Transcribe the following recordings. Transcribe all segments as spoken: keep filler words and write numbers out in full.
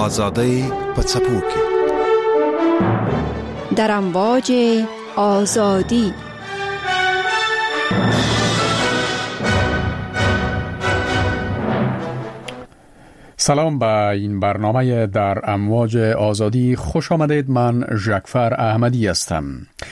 آزادی پڅپوکي در امواج آزادی. سلام به این برنامه در امواج آزادی خوش آمدید. من ژکفر احمدی هستم.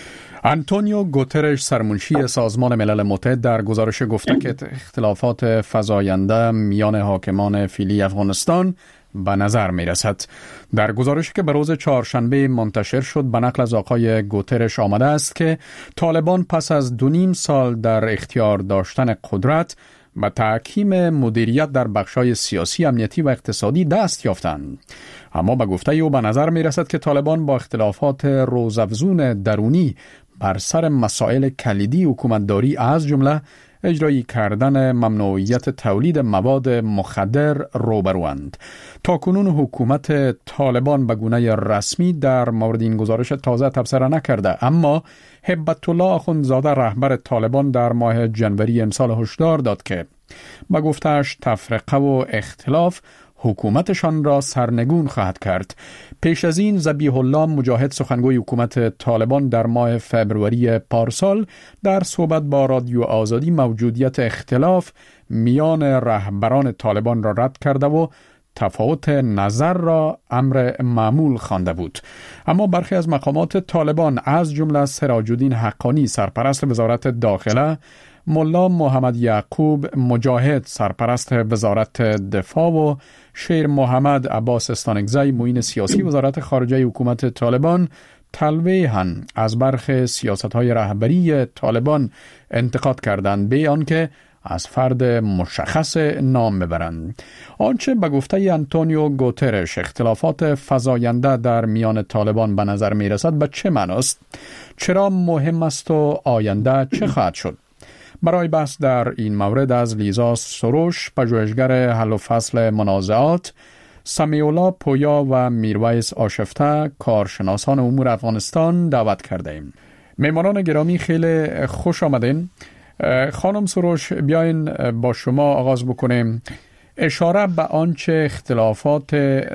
آنتونیو گوترش سرمنشی سازمان ملل متحد در گزارش گفته که اختلافات فزاینده میان حاکمان فعلی افغانستان به نظر می رسد. در گزارشی که به روز چهارشنبه منتشر شد به نقل از آقای گوترش آمده است که طالبان پس از دو نیم سال در اختیار داشتن قدرت به تحکیم مدیریت در بخش‌های سیاسی، امنیتی و اقتصادی دست یافتند. اما به گفته او به نظر می رسد که طالبان با اختلافات روزافزون درونی بر سر مسائل کلیدی حکومتداری از جمله اجرایی کردن ممنوعیت تولید مواد مخدر روبروند. تا کنون حکومت طالبان به گونه رسمی در مورد این گزارش تازه تبصره نکرده، اما هبت الله اخوندزاده رهبر طالبان در ماه جنوری امسال هشدار داد که به گفته‌اش تفرقه و اختلاف حکومتشان را سرنگون خواهد کرد. پیش از این ذبیح الله مجاهد سخنگوی حکومت طالبان در ماه فبروری پارسال در صحبت با رادیو آزادی موجودیت اختلاف میان رهبران طالبان را رد کرده و تفاوت نظر را امر معمول خوانده بود. اما برخی از مقامات طالبان از جمله سراج الدین حقانی سرپرست وزارت داخله، ملا محمد یعقوب مجاهد سرپرست وزارت دفاع و شیر محمد عباس استانکزی معین سیاسی وزارت خارجه حکومت طالبان تلویحاً از برخی سیاست‌های رهبری طالبان انتقاد کردند به آنکه از فرد مشخص نام ببرند. آنچه به گفته آنتونیو گوترش اختلافات فزاینده در میان طالبان به نظر می رسد به چه معناست؟ چرا مهم است و آینده چه خواهد شد؟ برای بحث در این مورد از لیزا سروش، پژوهشگر حل و فصل منازعات، سمیولا پویا و میرویس آشفته، کارشناسان امور افغانستان دعوت کرده ایم. میمانان گرامی خیلی خوش آمدین. خانم سروش، بیاین با شما آغاز بکنیم. اشاره به آنچه اختلافات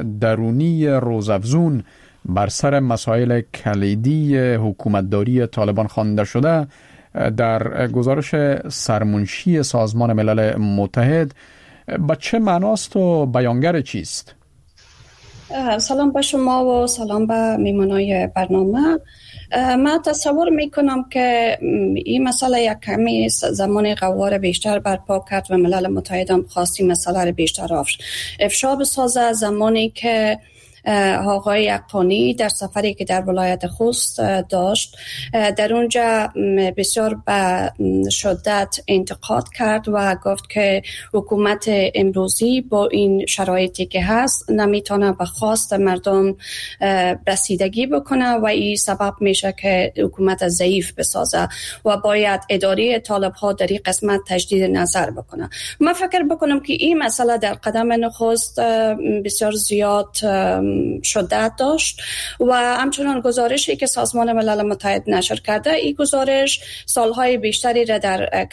درونی روزافزون بر سر مسائل کلیدی حکومتداری طالبان خوانده شده در گزارش سرمنشی سازمان ملل متحد به چه معناست و بیانگر چیست؟ سلام به شما و سلام به میمانای برنامه. من تصور میکنم که این مسئله یک کمی زمان قوار بیشتر برپا کرد و ملل متحد هم خواستی مسئله رو بیشتر افشا بسازه. زمانی که آقای حقانی در سفری که در ولایت خوست داشت در اونجا بسیار به شدت انتقاد کرد و گفت که حکومت امروزی با این شرایطی که هست نمیتونه به خواست مردم رسیدگی بکنه و این سبب میشه که حکومت ضعیف بسازه و باید اداره طالب ها در این قسمت تجدید نظر بکنه. من فکر بکنم که این مسئله در قدم نخست بسیار زیاد شدت داشت و همچنان گزارشی که سازمان ملل متحد نشر کرده، این گزارش سالهای بیشتری را در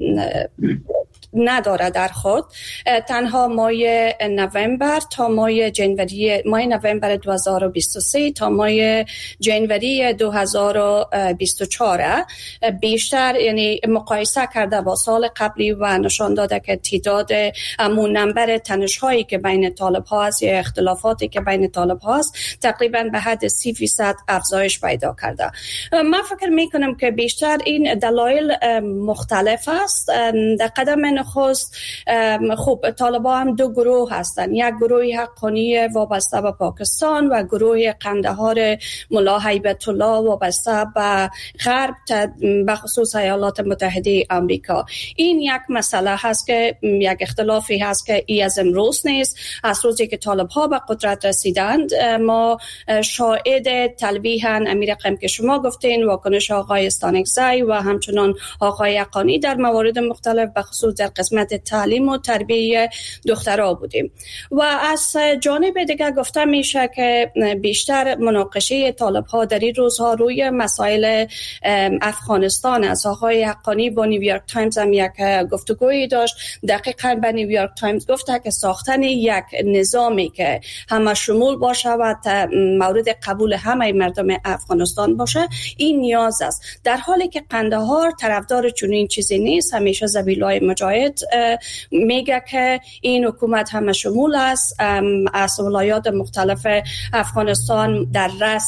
نداره در خود. تنها ماه نوامبر تا ماه جنوری ماه نوامبر دو هزار و بیست و سه تا ماه جنوری دو هزار و بیست و چهار بیشتر، یعنی مقایسه کرده با سال قبلی و نشان داده که تعداد امون نمبر تنش‌هایی که بین طالب ها است یا اختلافاتی که بین طالب ها است تقریبا به حد سی فیصد افزایش پیدا کرده. من فکر میکنم که بیشتر این دلایل مختلف است. در قدم خست خوب طالبان هم دو گروه هستند، یک گروه حقانی وابسته به پاکستان و گروه قندهار ملا هیبت الله وابسته به غرب به خصوص ایالات متحده آمریکا. این یک مسئله هست که یک اختلافی هست که ای از امروز نیست. از روزی که طالب ها به قدرت رسیدند ما شاهد تلویحاً امیر قم که شما گفتین، واکنش آقای استانکزی و همچنان آقای حقانی در موارد مختلف به خصوص در قسمت تعلیم و تربیه دخترها بودیم. و از جانب دیگر گفته میشه که بیشتر مناقشه طالب ها در این روزها روی مسائل افغانستان است. آقای حقانی با نیویورک تایمز هم یک گفتگویی داشت، دقیقاً به نیویورک تایمز گفته که ساختن یک نظامی که همه شمول باشه و مورد قبول همه مردم افغانستان باشه این نیاز است، در حالی که قندهار طرفدار چنین چیزی نیست. همیشه ذبیح‌الله مجاهد میگه که این حکومت همه شمول است، از ولایات مختلف افغانستان در رأس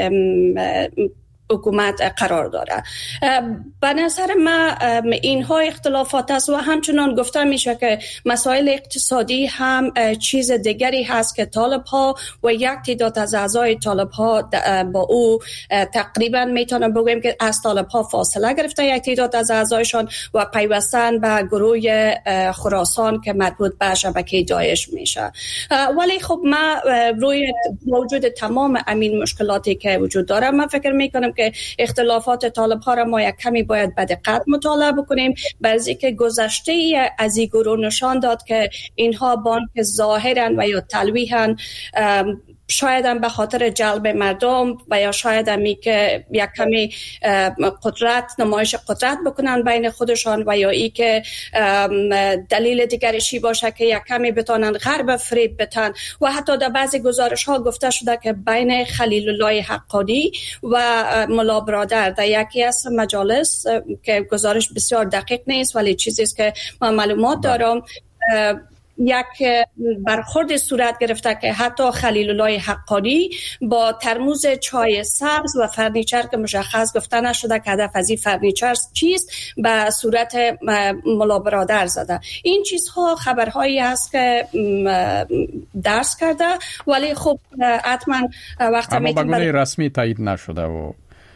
حکومت قرار داره. به نظر من اینها اختلافات است و همچنان گفته میشه که مسائل اقتصادی هم چیز دیگری هست که طالب ها و یک تعداد از اعضای طالب ها با او تقریبا میتونم بگویم که از طالب ها فاصله گرفته یک تعداد از اعضایشان و پیوستن به گروه خراسان که مربوط به شبکه داعش میشه. ولی خب من روی موجود تمام امین مشکلاتی که وجود داره من فکر میکنم که اختلافات طالب ها را ما یک کمی باید به دقت مطالعه بکنیم، بعضی که گذشته از این گروه نشان داد که اینها بانک ظاهرن و یا تلویحن، شاید هم به خاطر جلب مردم و یا شاید هم که یک کمی قدرت نمایش قدرت بکنن بین خودشان و یا ای که دلیل دیگرشی باشه که یک کمی بتونن غرب فریب بتن. و حتی در بعضی گزارش ها گفته شده که بین خلیل الله حقانی و ملا برادر در یکی از مجالس که گزارش بسیار دقیق نیست ولی چیزی است که من معلومات دارم، یک برخورد صورت گرفته که حتی خلیل الله حقانی با ترموز چای سبز و فرنیچر که مشخص گفته نشده که هدف از این فرنیچر چیست به صورت ملا برادر زده. این چیزها خبرهایی است که درس کرده ولی خب حتما وقتی اما به گونه رسمی تایید نشده و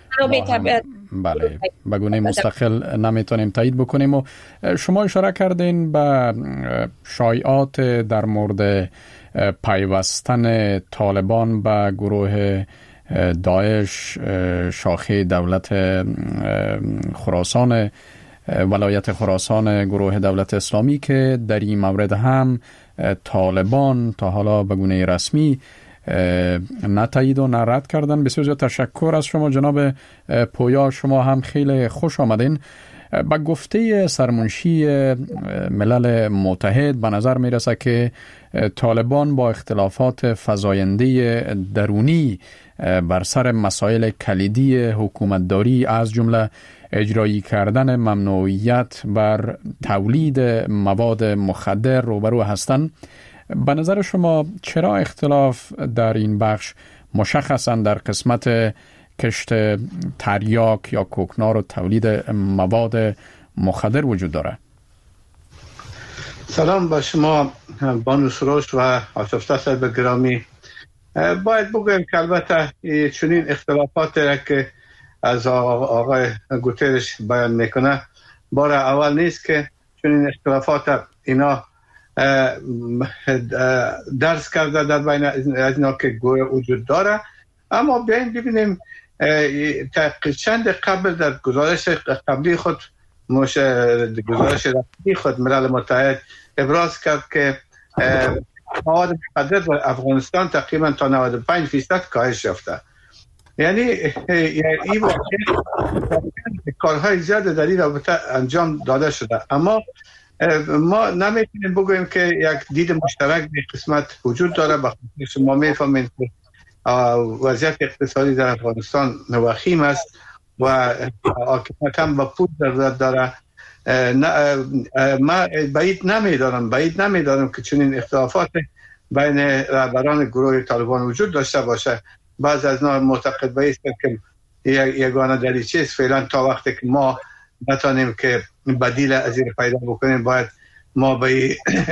بله به گونه مستقل نمیتونیم تایید بکنیم. و شما اشاره کردین به شایعات در مورد پیوستن طالبان به گروه داعش شاخه دولت خراسان ولایت خراسان گروه دولت اسلامی که در این مورد هم طالبان تا حالا به گونه رسمی نه تایید و نه رد کردن. بسیار زیاد تشکر از شما جناب پویا، شما هم خیلی خوش آمدین. با گفته سرمنشی ملل متحد به نظر می رسه که طالبان با اختلافات فزاینده درونی بر سر مسائل کلیدی حکومتداری از جمله اجرایی کردن ممنوعیت بر تولید مواد مخدر روبرو هستند. به نظر شما چرا اختلاف در این بخش مشخصاً در قسمت کشت تریاک یا کوکنار و تولید مواد مخدر وجود داره؟ سلام با شما بانو سروش و آشفته صاحب گرامی. باید بگویم که البته چنین اختلافات که از آقای گوترش بیان میکنه بار اول نیست که چنین اختلافات اینا درس کرده در بین از اینا که گویا وجود داره. اما بیاین ببینیم چند قبل در گزارش قبلی خود مش گزارش رسمی خود ملل متحد ابراز کرد که مواد مخدر در افغانستان تقریبا تا نود و پنج درصد کاهش یافته. یعنی این کارهای زیاده در این رابطه انجام داده شده، اما ما نمیتونیم بگوییم که یک دید مشترک به قسمت وجود داره. بخاطر شما میفهمید که وضعیت اقتصادی در افغانستان وخیم است و حکومت هم با پول ضرورت داره. ما بعید نمیدارم بعید نمیدارم که چنین اختلافات بین رهبران گروه طالبان وجود داشته باشه. بعض از اینا معتقد به است که یگانه دلیل است فعلا تا وقتی که ما نتونیم که بدیل از این پیدا بکنیم باید ما به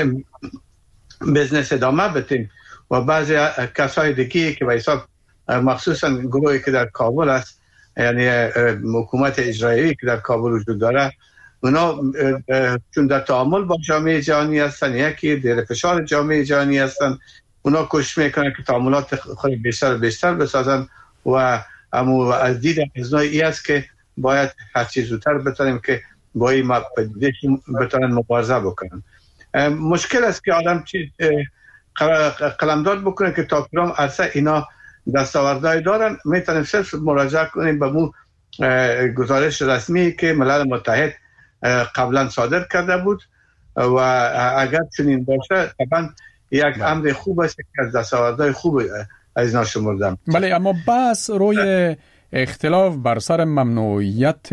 بزنس ادامه بدیم. و بعضی کسای دیگه که به حساب مخصوصا گروهی که در کابل است، یعنی حکومت اجرایی که در کابل وجود داره، اونا چون در تعامل با جامعه جهانی هستن، یکی در فشار جامعه جهانی هستن، اونا کوشش میکنن که تعاملات خود بیشتر و بیشتر بسازن و اما از دید از نوعی است که باید هر چیز زودتر بتونیم که با این پدیده بتونن مبارزه بکنن. مشکل است که آدم چیز قلمداد بکنه که تا کدام عرصه اینا دستاوردهای دارن. میتونیم صرف مراجعه کنیم به مو گزارش رسمی که ملل متحد قبلا صادر کرده بود و اگر چنین باشه طبعا یک امر خوب است که از دستاوردهای خوب از اینا شمردم. بله، اما بس روی اختلاف بر سر ممنوعیت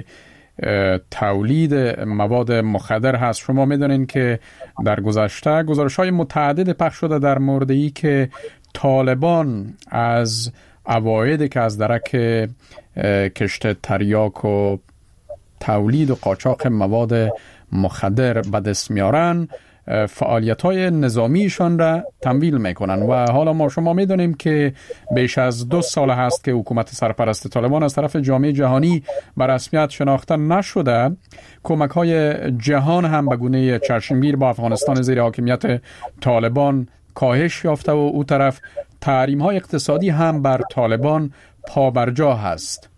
تولید مواد مخدر هست. شما میدونین که در گذشته گزارش‌های متعدد پخش شده در مورد ای که طالبان از عوایدی که از درک کشت تریاک و تولید و قاچاق مواد مخدر به دست میارن فعالیت‌های نظامیشان را تمویل میکنن و حالا ما شما میدونیم که بیش از دو سال هست که حکومت سرپرست طالبان از طرف جامعه جهانی به رسمیت شناخته نشده. کمک‌های جهان هم به گونه چشمگیر با افغانستان زیر حاکمیت طالبان کاهش یافته و او طرف تحریم‌های اقتصادی هم بر طالبان پابرجا هست.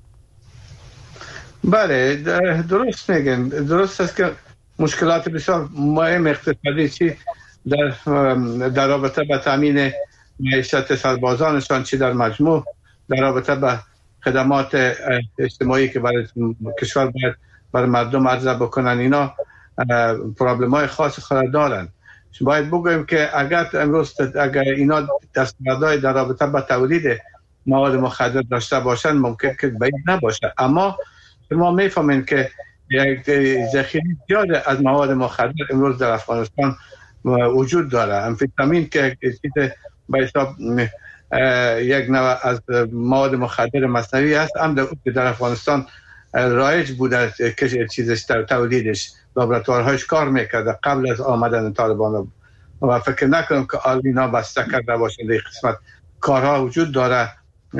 بله درست میگن. درست است که مشکلات بسیار مهم اقتصادی چی در در رابطه با تامین معیشت سربازانشان چی در مجموع در رابطه با خدمات اجتماعی که برای کشور باید برای مردم عرضه بکنن، اینا پرابلم‌های خاص خود دارن. باید بگویم که اگر امروز اگر اینا دستاوردهای در رابطه با تولید مواد مخدر داشته باشن ممکن که بعید نباشه، اما شما میفهمین که یک ذخیره زیاد از مواد مخدر امروز در افغانستان وجود داره. امفیتامین که چیز به حساب یک نوع از مواد مخدر مصنوعی است، هم در افغانستان رایج بوده که چیزش در تولیدش لابراتوارهاش کار میکرده قبل از آمدن طالبان و فکر نکنم که آلینا بسته کرده باشه. در قسمت کارها وجود داره،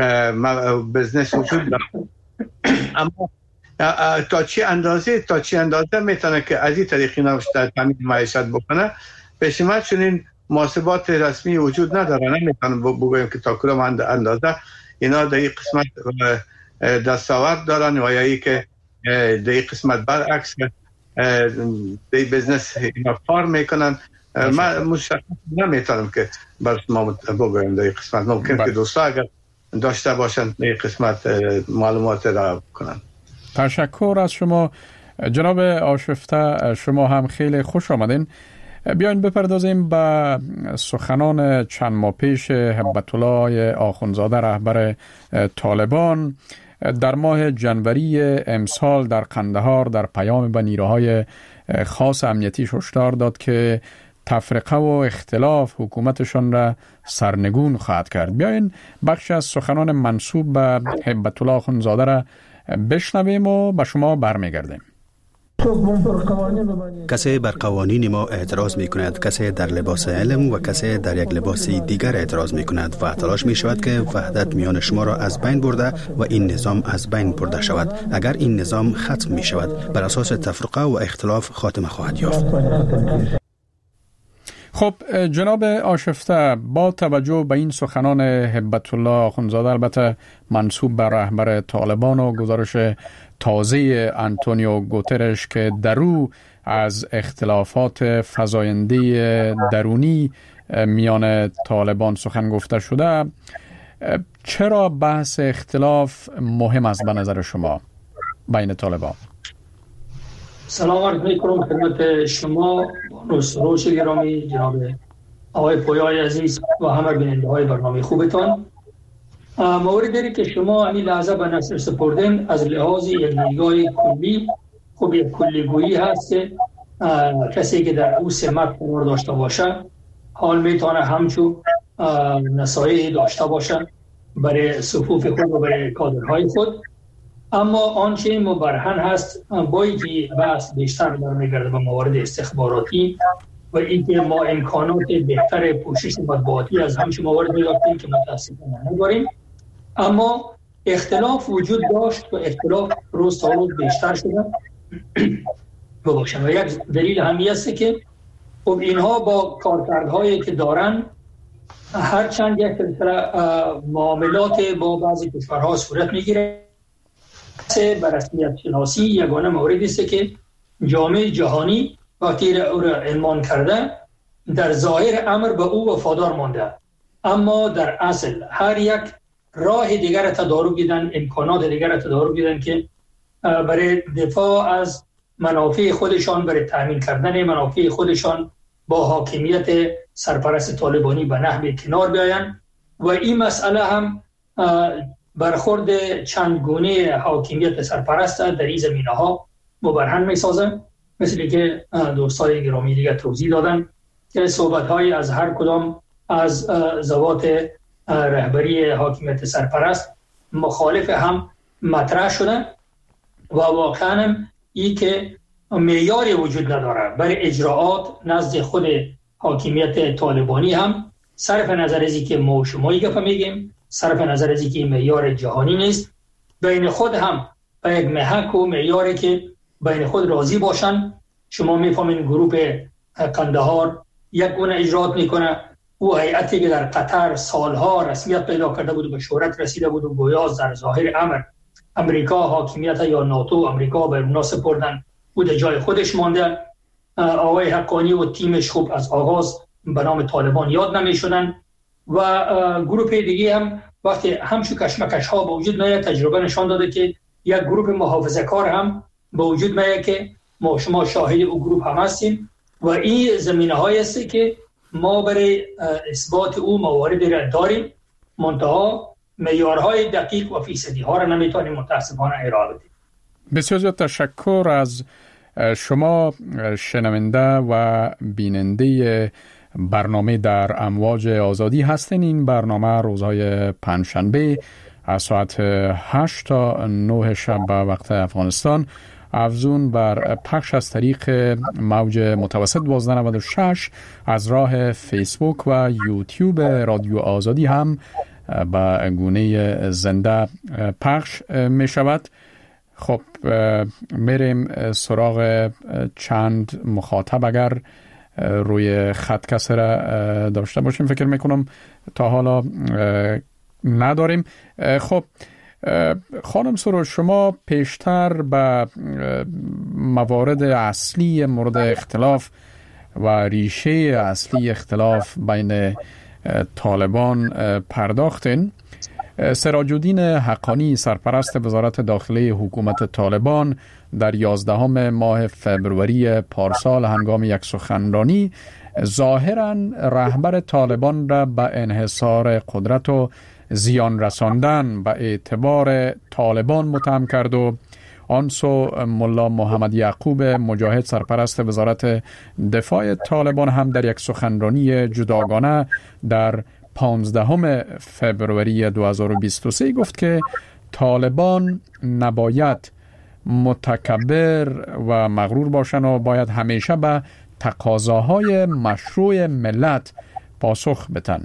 بزنس وجود داره، اما تا چی اندازه تا چی اندازه میتونه که از این طریق اینا تامین معیشت بکنه. به شما چنین محاسبات رسمی وجود نداره، نمیتونم بگویم که تا کدام اندازه اینا در این قسمت دستاورد دارن و یا ای که در این قسمت برعکس در بزنس اینا کار میکنن. من مشخص نمیتونم که بر شما بگویم در این قسمت. ممکن که دوستا اگر داشته باشن در این قسمت معلومات را کنن. تشکر از شما جناب آشفته، شما هم خیلی خوش آمدین. بیاین بپردازیم به سخنان چند ماه پیش هبت الله آخوندزاده رهبر طالبان در ماه جنوری امسال در قندهار در پیام به نیروهای خاص امنیتی هشدار داد که تفرقه و اختلاف حکومتشان را سرنگون خواهد کرد. بیاین بخش از سخنان منسوب به هبت الله آخوندزاده را بشنویم و به شما برمیگردیم. کسی بر قوانین ما اعتراض می کند، کسی در لباس علم و کسی در یک لباس دیگر اعتراض می کند و تلاش می شود که وحدت میان شما را از بین برده و این نظام از بین برده شود. اگر این نظام ختم می شود بر اساس تفرقه و اختلاف خاتمه خواهد یافت. خب جناب آشفته، با توجه به این سخنان هبت الله آخوندزاده البته منسوب به رهبر طالبان و گزارش تازه آنتونیو گوترش که درو از اختلافات فزاینده درونی میان طالبان سخن گفته شده، چرا بحث اختلاف مهم است به نظر شما بین طالبان؟ سلام عرض می‌کنم خدمت شما روش گرامی، جناب آقای پویای عزیز و همه بیننده های برنامه خوبتان. موردی که شما این لحظه به نشر سپردین از لحاظ یک نگاه کلی خوب یک کلیگویی هست که کسی که در او سمت قرار داشته باشه حال میتونه همچون نصایح داشته باشه برای صفوف خود و برای کادرهای خود. اما آنچه مبرهن هست بایی که بحث بیشتر برمیگرده به موارد استخباراتی و اینکه ما امکانات بهتر پوشش مطبوعاتی از همچین موارد می‌یافتیم که متاسفانه نداریم. اما اختلاف وجود داشت و اختلاف روز تا روز بیشتر شده بباشن و یک دلیل همی است که خب اینها با کارکردهایی که دارن هرچند یک سلسله معاملات با بعضی کشورها صورت میگیره به رسمیت شناسی یگانه موردی است که جامعه جهانی وقتی او را اعلام کرده در ظاهر امر به او وفادار مانده، اما در اصل هر یک راه دیگر تدارک دیدن، امکانات دیگر تدارک دیدن که برای دفاع از منافع خودشان، برای تامین کردن منافع خودشان با حاکمیت سرپرست طالبانی به نحو کنار بیایند. و این مسئله هم برخورد چند گونه حاکمیت سرپرست در این زمینه ها مبرهن می سازن، مثل که دوستای گرامی دیگر توضیح دادن که صحبت های از هر کدام از ذوات رهبری حاکمیت سرپرست مخالف هم مطرح شدن و واقعا این که معیاری وجود نداره برای اجراعات نزد خود حاکمیت طالبانی هم، صرف نظر از اینکه ما و شما گپ میگیم، صرف نظر از اینکه معیار جهانی نیست، بین خود هم به یک محک و معیاری که بین خود راضی باشن. شما میفهمین گروه قندهار یک گونه اجراعات میکنه، او هیئتی که در قطر سالها رسمیت پیدا کرده بود و به شهرت رسیده بود و گویا در ظاهر امر امریکا حاکمیت یا ناتو امریکا به اونا سپردن، او در جای خودش مانده. آقای حقانی و تیمش خوب از آغاز به نام طالبان یاد نمی شدن و گروه دیگه هم وقتی همچو کشمکش ها به وجود میاد، تجربه نشان داده که یک گروه محافظه کار هم به وجود میاد که ما شما شاهد او گروه هم هستیم و این زمینه هایی است که ما برای اثبات او مواردی را داریم، منتها معیارهای دقیق و فیصدی ها را نمیتونیم متاسفانه ارائه بدیم. بسیار زیاد تشکر از شما شنونده و بیننده برنامه در امواج آزادی هستین. این برنامه روزهای پنجشنبه از ساعت هشت تا نه شب به وقت افغانستان افزون بر پخش از طریق موج متوسط دوازده نود و شش از راه فیسبوک و یوتیوب رادیو آزادی هم به گونه زنده پخش می شود. خب میریم سراغ چند مخاطب اگر روی خط کسی را داشته باشیم. فکر میکنم تا حالا نداریم. خب خانم سروش، شما پیشتر به موارد اصلی مورد اختلاف و ریشه اصلی اختلاف بین طالبان پرداختین. سراج الدین حقانی سرپرست وزارت داخلی حکومت طالبان در یازدهم ماه فبروری پارسال هنگام یک سخنرانی ظاهراً رهبر طالبان را به انحصار قدرت و زیان رساندن به اعتبار طالبان متهم کرد و آن سو ملا محمد یعقوب مجاهد سرپرست وزارت دفاع طالبان هم در یک سخنرانی جداگانه در پانزدهم فبروری دو هزار و بیست و سه گفت که طالبان نباید متکبر و مغرور باشند و باید همیشه به تقاضاهای مشروع ملت پاسخ بدن.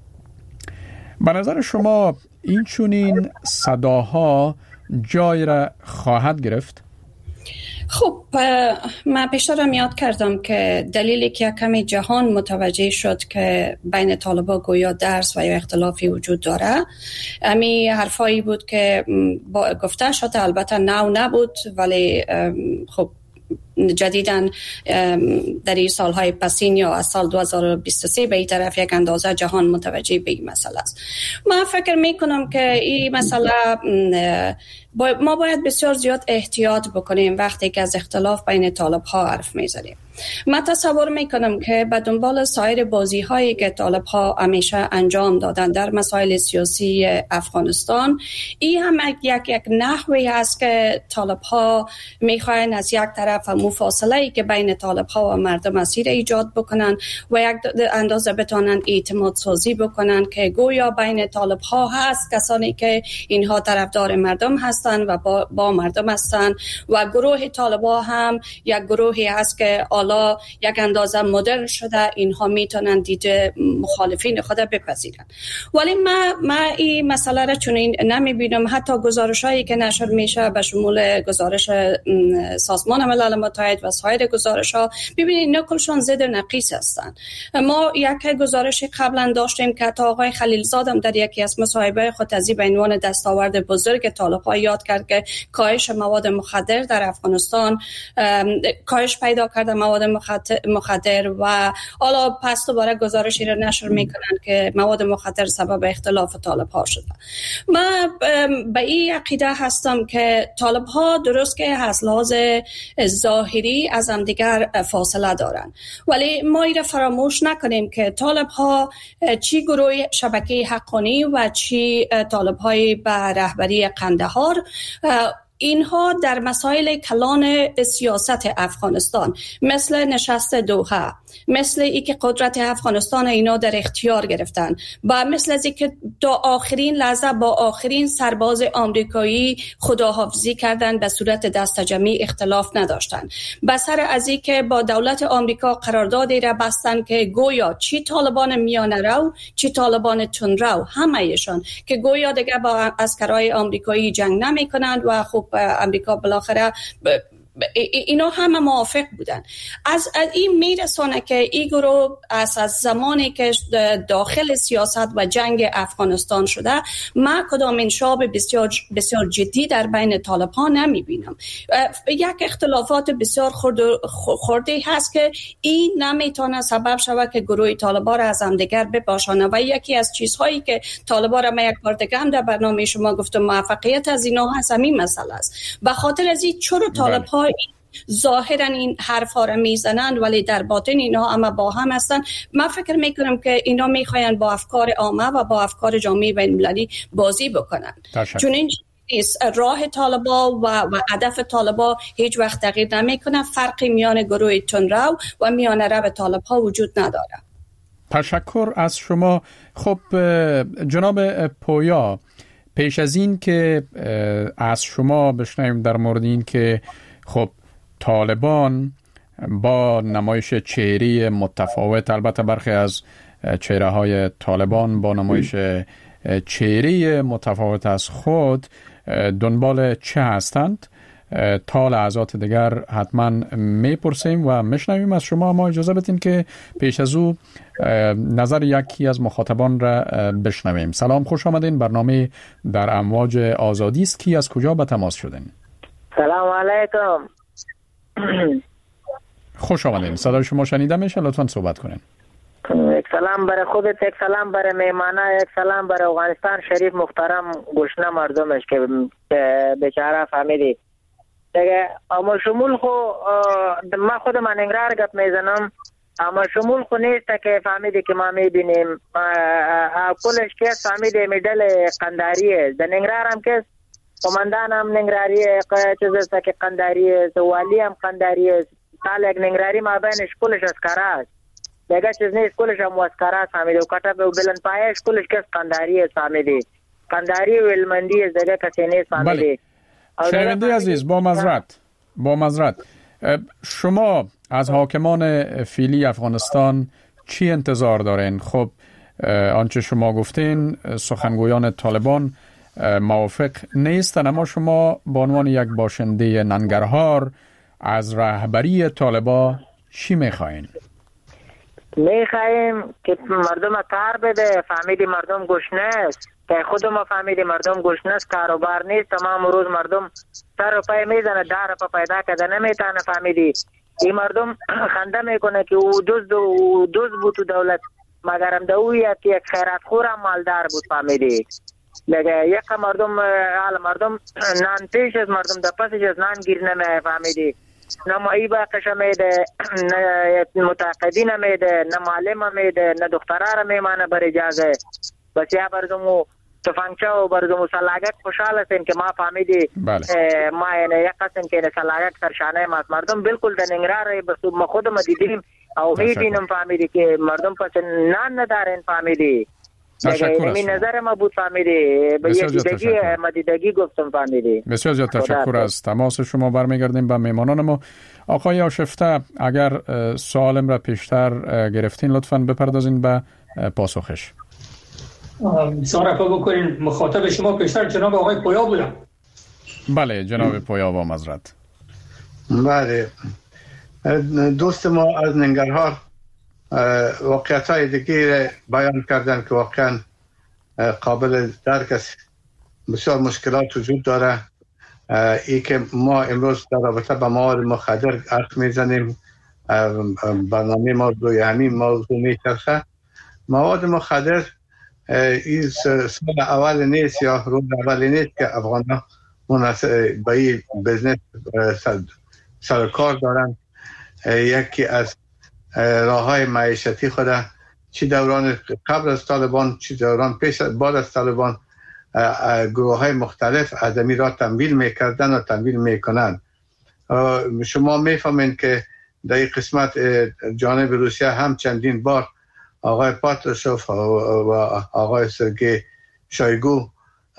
به نظر شما این چونین صداها جای را خواهد گرفت؟ خب من پیشترم یاد کردم که دلیلی که کمی جهان متوجه شد که بین طالبان گویا درس و یا اختلافی وجود داره، امی حرفایی بود که گفته شد، البته نو نبود ولی خب جدیداً در این سالهای پسین یا از سال دو هزار و بیست و سه به این طرف یک اندازه جهان متوجه به این مسئله است. من فکر می کنم که این مسئله ما باید بسیار زیاد احتیاط بکنیم وقتی که از اختلاف بین طالب ها حرف می زنیم. من تصور می کنم که به دنبال سایر بازی هایی که طالب ها همیشه انجام دادن در مسائل سیاسی افغانستان، این هم یک یک نحوی هست که طالب ها می خواهند از یک طرف مفاصله ای که بین طالب ها و مردم مسیر ایجاد بکنن و یک اندازه بتونن اعتماد سازی بکنن که گویا بین طالب ها هست کسانی که اینها طرفدار مردم هستند و با, با مردم هستند و گروه طالب ها هم یک گروهی هست که حالا یک اندازه مدرن شده، اینها میتونن دید مخالفین خود بپذیرن. ولی ما ما این مسئله را چنین نمیبینم. حتی گزارش‌هایی که نشر میشه به شمول گزارش سازمان ملل متحد و سایر گزارش‌ها، ببینید نکلشون ضد نقیص هستند. ما یک گزارش قبلا داشتیم که تا آقای خلیلزاد هم در یکی از مصاحبه خود از به عنوان دستاورد بزرگ طالب‌ها یاد کرد که کاهش مواد مخدر در افغانستان، کاهش پیدا کرده مواد مخدر و حالا پس دوباره گزارشی را نشر میکنن که مواد مخدر سبب اختلاف طالب‌ها شده. من به این عقیده هستم که طالب‌ها درست که از لحاظ ظاهری از هم دیگر فاصله دارن، ولی ما این را فراموش نکنیم که طالب‌ها چی گروه شبکه حقانی و چی طالب‌های به رهبری قندهار، اینها در مسائل کلان سیاست افغانستان مثل نشست دوحه، مثل ای که قدرت افغانستان اینا در اختیار گرفتن و مثل از ای که تا آخرین لحظه با آخرین سرباز آمریکایی خداحافظی کردن به صورت دست جمعی اختلاف نداشتن، بسر از ای که با دولت آمریکا قراردادی را بستن که گویا چی طالبان میانه رو چی طالبان تندرو همه‌شان که گویا دیگه با عسکرای آمریکایی جنگ نمی کنند و خب امریکا بالاخره اینا همه موافق بودن. از این میرسانه که این گروه از, از زمانی که داخل سیاست و جنگ افغانستان شده، ما کدام انشاب بسیار بسیار جدی در بین طالب‌ها نمیبینم. یک اختلافات بسیار خردی هست که این نمیتونه سبب شود که گروه طالب‌ها را از هم دیگر بپاشانه و یکی از چیزهایی که طالب‌ها را من یک بار دیگه هم در برنامه شما گفتم موفقیت از اینا هست همین مسئله است. به خاطر از این چرا طالب‌ها ظاهرا این حرفا را میزنند ولی در باطن اینا اما با هم هستن. من فکر میکنم که اینا میخواین با افکار عامه و با افکار جامعه بین المللی بازی بکنن، چون این راه طالبا و, و هدف طالبا هیچ وقت تغییر نمیکنه. فرقی میان گروه تندرو و میان رو طالبها وجود نداره. تشکر از شما. خب جناب پویا، پیش از این که از شما بشنویم در مورد این که خب طالبان با نمایش چهره متفاوت، البته برخی از چهره های طالبان با نمایش چهره متفاوت از خود دنبال چه هستند، تا لحظات دیگر حتما میپرسیم و میشنویم از شما. ما اجازه بدین که پیش از او نظر یکی از مخاطبان را بشنویم. سلام، خوش آمدین. برنامه در امواج آزادی است. کی از کجا به تماس شدین؟ سلام علیکم. خوش آمدین. صدای شما شنیده میشه، لطفاً صحبت کنین. یک سلام برای خودت، یک سلام برای میمانه، یک سلام برای افغانستان شریف محترم گشنه مردمش که بیچاره فهمیدی دیگه. اما شمول خو ما خود من انگرار گپ میزنم، اما شمول خو نیست که فهمیدی که ما میبینیم کلش که فهمیدی میدل قنداریه در ننگرار هم که قماندان هم ننگراریه، چیز است که قنداریه، والی هم قنداریه، سال یک ننگراری ما بینش کلش اسکاره است دیگه، چیز نیست کلش هم اسکاره است فهمیدی. و کتب و بلند پایش کلش که قنداریه فهمیدی، قنداری و علمندی است دیگه کسی نیست فهمیدی. شنونده عزیز، با معذرت با معذرت شما از حاکمان فعلی افغانستان چی انتظار دارین؟ خب آنچه شما گفتین سخنگویان طالبان موافق نیستن، اما شما به عنوان یک باشنده ننگرهار از رهبری طالبا چی میخواین؟ میخوایم که مردم کار بده، فهمیدی مردم گشنه است، که خود ما فهمیدی مردم گشنه است، کاروبار نیست، تمام روز مردم سر و پای میزنه، در پا پیدا کرده نمیتونه فهمیدی. این مردم خنده میکنه که او دوز او دوز بود تو دولت، مگر هم دویه که یک خیرات خور هم مالدار بود فهمیدی. لگه یک مردم حال مردم نان پیش از مردم در پسش از نان گیر نمی فهمیدی. نه مایی باقش میده، نه متعقدین میده، نه معلم میده، نه دخترار میمانه بر اجازه. بس یا برزمو تفنگچا و برزمو سلاگک خوشحال هستیم که ما فهمیدی ما اینه یک قسم که اینه سلاگک سرشانه ماست. مردم بالکل در ننگرار بس ما خودم دیدیم او میبینم فهمیدی که مردم پس نان ندارین فهمیدی. این نظر ما بود فهمیدی. به یه دیدگی مدیدگی گفتم فهمیدی. بسیار زیاد تشکر از تماس شما. برمیگردیم به میمانان ما. آقای آشفته، اگر سوالم را پیشتر گرفتین لطفاً بپردازین به پاسخش. بسیار عفو بکنین، مخاطب شما پیشتر جناب آقای پویا بودم. بله جناب پویا با معذرت. بله دوست ما از ننگرهار واقعیت های دیگه بیان کردن که واقعا قابل درک است. بسیار مشکلات وجود داره. ای که ما امروز در رابطه با مواد مخدر حرف میزنیم، برنامه ما روی همین موضوع میچرخه. مواد مخدر این سال اول نیست یا روز اول نیست که افغان ها با این بزنس سرکار دارن. یکی از راه های معیشتی خود چی دوران قبل از طالبان چی دوران پیش بعد از طالبان گروه های مختلف ادمی را تمویل میکردن و تمویل میکنن. شما میفهمین که در این قسمت جانب روسیه هم چندین بار آقای پاتروشوف و آقای سرگی شایگو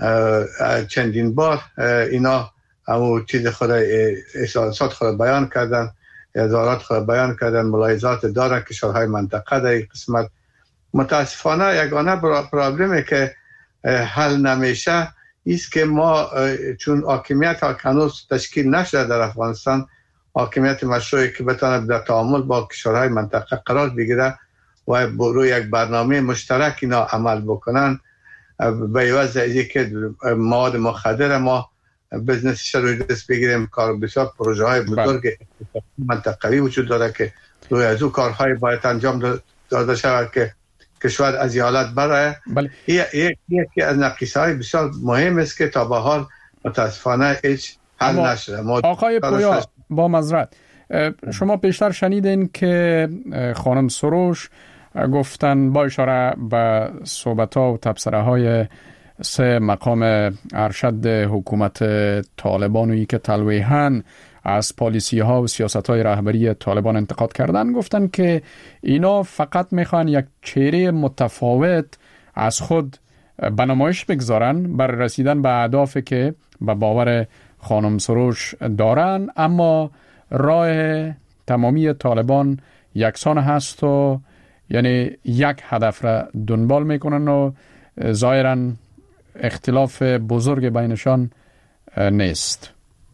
چندین بار اینا همون چیز خود احساسات خود بیان کردن، اظهارات خود بیان کردن، ملاحظات دارن کشورهای منطقه در این قسمت. متاسفانه یگانه پرابلمی که حل نمیشه ایست که ما چون حاکمیت هنوز تشکیل نشده در افغانستان، حاکمیت مشروعی که بتونه در تعامل با کشورهای منطقه قرار بگیره و روی یک برنامه مشترک اینا عمل بکنن، به عوض اینکه که مواد مخدر ما بزنسش روی دست بگیریم. کار بسیار پروژه های بزرگ منطقوی وجود داره که روی از او کارهای باید انجام داده شود که کشور از حالت برای یکی از نقیصه های بسیار مهم است که تا به حال متاسفانه هیچ حل نشده. آقای پویا با معذرت، شما پیشتر شنیدین که خانم سروش گفتن با اشاره به صحبت‌ها و تبصره‌های سه مقام ارشد حکومت طالبان که تلویحاً از پالیسی ها و سیاست های رهبری طالبان انتقاد کردن، گفتن که اینا فقط میخوان یک چهره متفاوت از خود به نمایش بگذارن بر رسیدن به اهدافی که به باور خانم سروش دارن، اما راه تمامی طالبان یکسان هست و یعنی یک هدف را دنبال میکنن و ظاهراً اختلاف بزرگ بینشان نیست.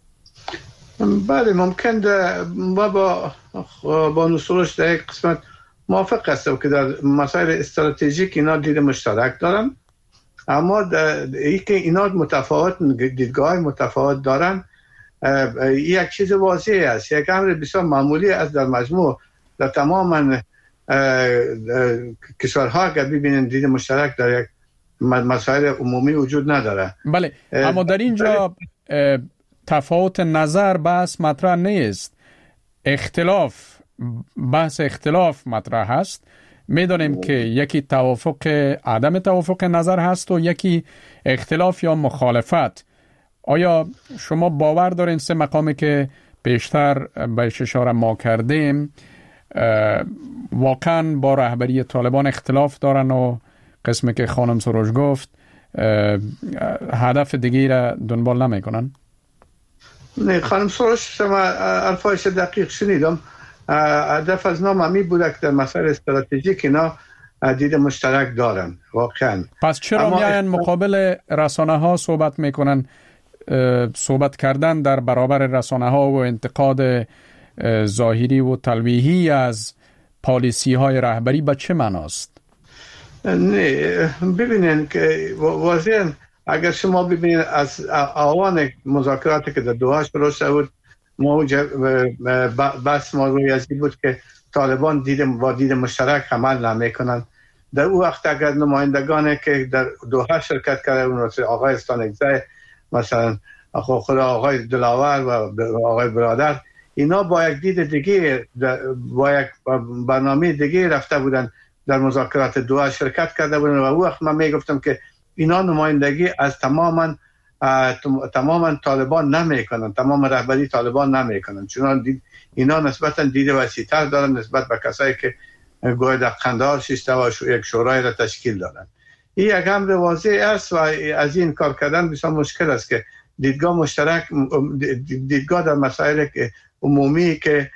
بله ممکن ما با با نصورش در یک قسمت موافق هستم که در مسائل استراتژیک اینا دید مشترک دارن، اما ای که اینا متفاوت دیدگاه متفاوت دارن یک چیز واضحی است، یک امر بسیار معمولی است در مجموع در تمام کشورها که ببینید دید مشترک در یک مسائل عمومی وجود نداره. بله اما در اینجا تفاوت نظر بحث مطرح نیست، اختلاف بحث اختلاف مطرح هست. میدانیم که یکی توافق عدم توافق نظر هست و یکی اختلاف یا مخالفت. آیا شما باور دارین سه مقامی که پیشتر بهش اشاره ما کردیم واقعا با رهبری طالبان اختلاف دارن و قسمی که خانم سروش گفت هدف دیگه را دنبال نمی کنن؟ نه خانم سروش شما الفایش دقیق شنیدم. هدف از نام همی بوده که در مسائل استراتژیک اینا دید مشترک دارن واقعا. پس چرا میاین مقابل رسانه ها صحبت میکنن؟ صحبت کردن در برابر رسانه ها و انتقاد ظاهری و تلویحی از پالیسی های رهبری به چه معناست؟ نه ببینین که واضحا اگر شما ببینید از آوان مذاکراتی که در دوحه شروع شد موجه بحث ما روی ازی بود که طالبان دید و دید مشترک عمل نمیکنن. در او وقت اگر نمایندگانی که در دوحه شرکت کرده اون آقای استانگزای مثلا خود آقای دلاور و آقای برادر اینا با یک دید دیگه با یک برنامه دیگه رفته بودن در مذاکرات دوحه شرکت کرده بودن و او وقت من میگفتم که اینا نمایندگی از تماما تماما طالبان نمیکنن، تمام رهبری طالبان نمیکنن، چون اینا نسبتا دید وسیع‌تر دارن نسبت به کسایی که گویا در قندهار شیشته و یک شورای را تشکیل دادن. این یک امر واضح است و از این کار کردن بسیار مشکل است که دیدگاه مشترک، دیدگاه در مسائل عمومی که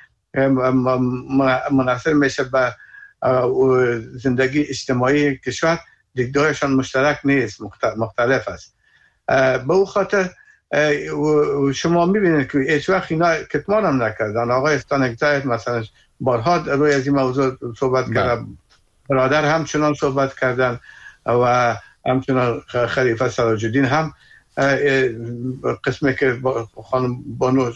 منحصر میشه به زندگی اجتماعی کشور، دیدگاهشان مشترک نیست، مختلف است. به او خاطر شما میبینید که هیچ وقت اینا کتمان هم نکردن. آقای استانکزاید مثلا بارها روی از این موضوع صحبت کردن، برادر همچنان صحبت کردن و همچنان خلیفه سراج الدین هم قسمی که خانم بانو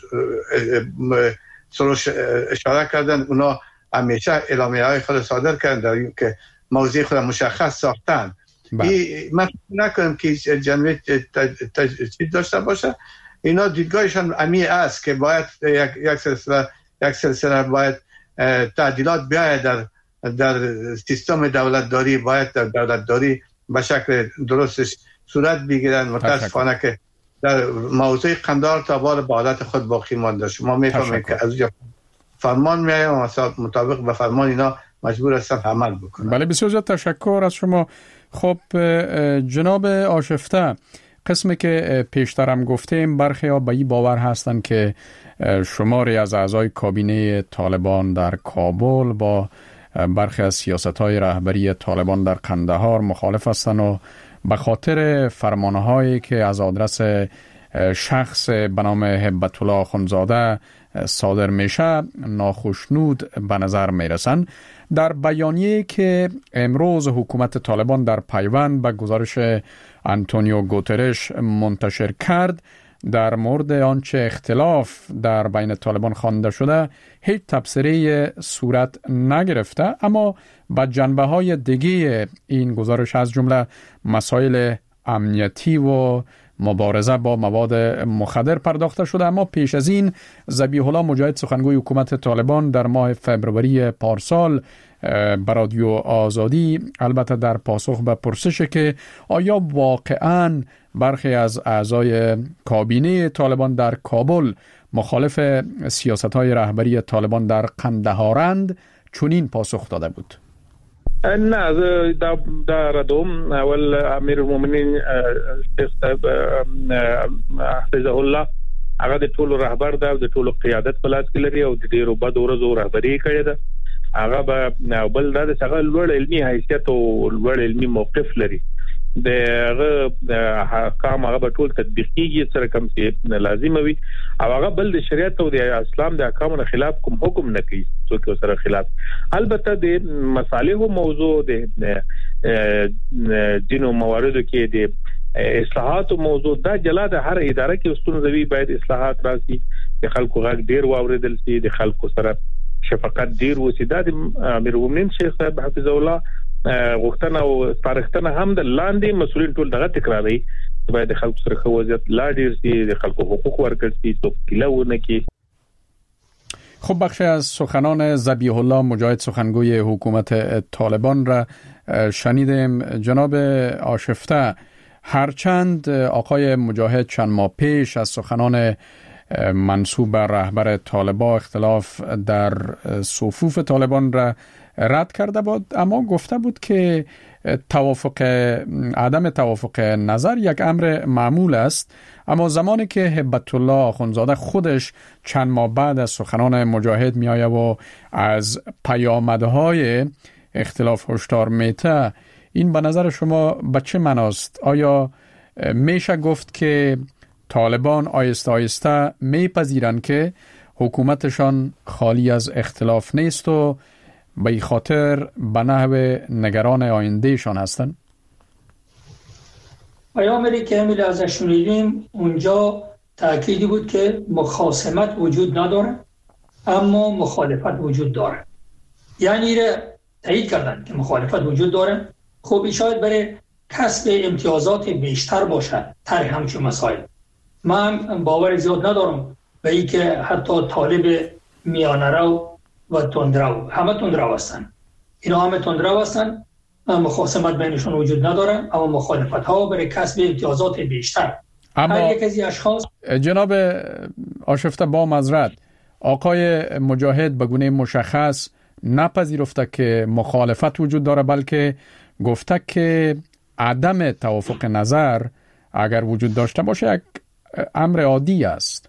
سروش اشاره کردن، اونا همیشه اعلامیه های خود صادر کردن که موضوع خود مشخص ساختن. من نکنم که جنبه چیز داشته باشه. اینا دیدگاهشان امی است که باید یک سلسله یک سلسله باید تعدیلات بیاید در در سیستم دولتداری، باید در دولتداری به شکل درستش صورت بگیرن. متاسفانه که در موضوع قندهار تا بار به حالت خود باقی مانده. شما میفهمید که از اونجا فرمان میایه و مطابق به فرمان اینا مجبور هستن عمل بکنن. بله، بسیار زیاد تشکر از شما. خب جناب آشفته، قسمی که پیشترم گفتیم برخی ها به این باور هستند که شماری از اعضای کابینه طالبان در کابل با برخی از سیاست‌های رهبری طالبان در قندهار مخالف هستند و به خاطر فرمانهایی که از آدرس شخص به نام هبت الله آخونزاده صادر میشه ناخوشنود به نظر میرسن. در بیانیه که امروز حکومت طالبان در پیوند به گزارش آنتونیو گوترش منتشر کرد، در مورد آنچه اختلاف در بین طالبان خوانده شده هیچ تبصره صورت نگرفته، اما به جنبه های دیگه این گزارش از جمله مسائل امنیتی و مبارزه با مواد مخدر پرداخته شده. اما پیش از این ذبیح الله مجاهد، سخنگوی حکومت طالبان، در ماه فوریه پارسال به رادیو آزادی، البته در پاسخ به پرسش که آیا واقعاً برخی از اعضای کابینه طالبان در کابل مخالف سیاست‌های رهبری طالبان در قندهارند، چنین پاسخ داده بود: نه، دا دا ردوم اول امیر المؤمنین شیخ صاحب حفظه الله هغه د ټولو رهبر ده، د ټولو قیادت په لاس کې لري او د ډیرو بد ورځو رهبری کړې ده. هغه به بل دا د څنګه لوړ علمي حیثیت او لوړ علمي موقف لري. دغه احکام هغه به ټول تطبیقيږي سره کوم چې لازم وي، او هغه بل د شریعت او د اسلام د احکامو خلاف کوم حکم نه کوي څوک سره خلاف. البته د مصالحو موضوع د دینو مواردو کې د اصلاحات او موضوع دا جلا د هر اداره کې استونزوي، باید اصلاحات راسي، د خلکو غږ ډیر واوریدل شي، د خلکو سره شفقت ډیر وسی. دا د امیر المؤمنین شیخ صاحب حفظه الله غوښتنه او سپارښتنه هم د لاندې مسؤلین ټول دغه تکراري، باید د خلکو سره وضعیت لا ډیر شي، د خلکو حقوق ورکړل شي، څوک کیلونه کی. خب بخشی از سخنان ذبیح الله مجاهد، سخنگوی حکومت طالبان را شنیدیم. جناب آشفته، هرچند آقای مجاهد چند ماه پیش از سخنان منسوب به رهبر طالبان اختلاف در صفوف طالبان را رد کرده بود، اما گفته بود که توافق عدم توافق نظر یک امر معمول است. اما زمانی که هبت الله آخونزاده خودش چند ماه بعد از سخنان مجاهد می آید و از پیامدهای اختلاف هشدار میته، این به نظر شما به چه معناست؟ آیا میشه گفت که طالبان آیسته آیسته میپذیرند که حکومتشان خالی از اختلاف نیست و به این خاطر به نحو نگران آیندهشان هستند؟ پیامی که همیل ازش شنیدیم اونجا تأکیدی بود که مخاصمت وجود نداره اما مخالفت وجود داره، یعنی را تایید کردن که مخالفت وجود داره. خب شاید برای کسب امتیازات بیشتر باشد طرح همچون مسائل. من باور زیاد ندارم به این که حتی طالب میانه رو و تندرو، همه تندرو هستن، اینا همه تندرو هستن، مخاصمت بینشون وجود نداره اما مخالفت ها برای کسب امتیازات بیشتر. اما هر یک از این اشخاص، جناب آشفته با معذرت، آقای مجاهد به گونه مشخص نپذیرفته که مخالفت وجود داره، بلکه گفته که عدم توافق نظر اگر وجود داشته باشه یک امر عادی است.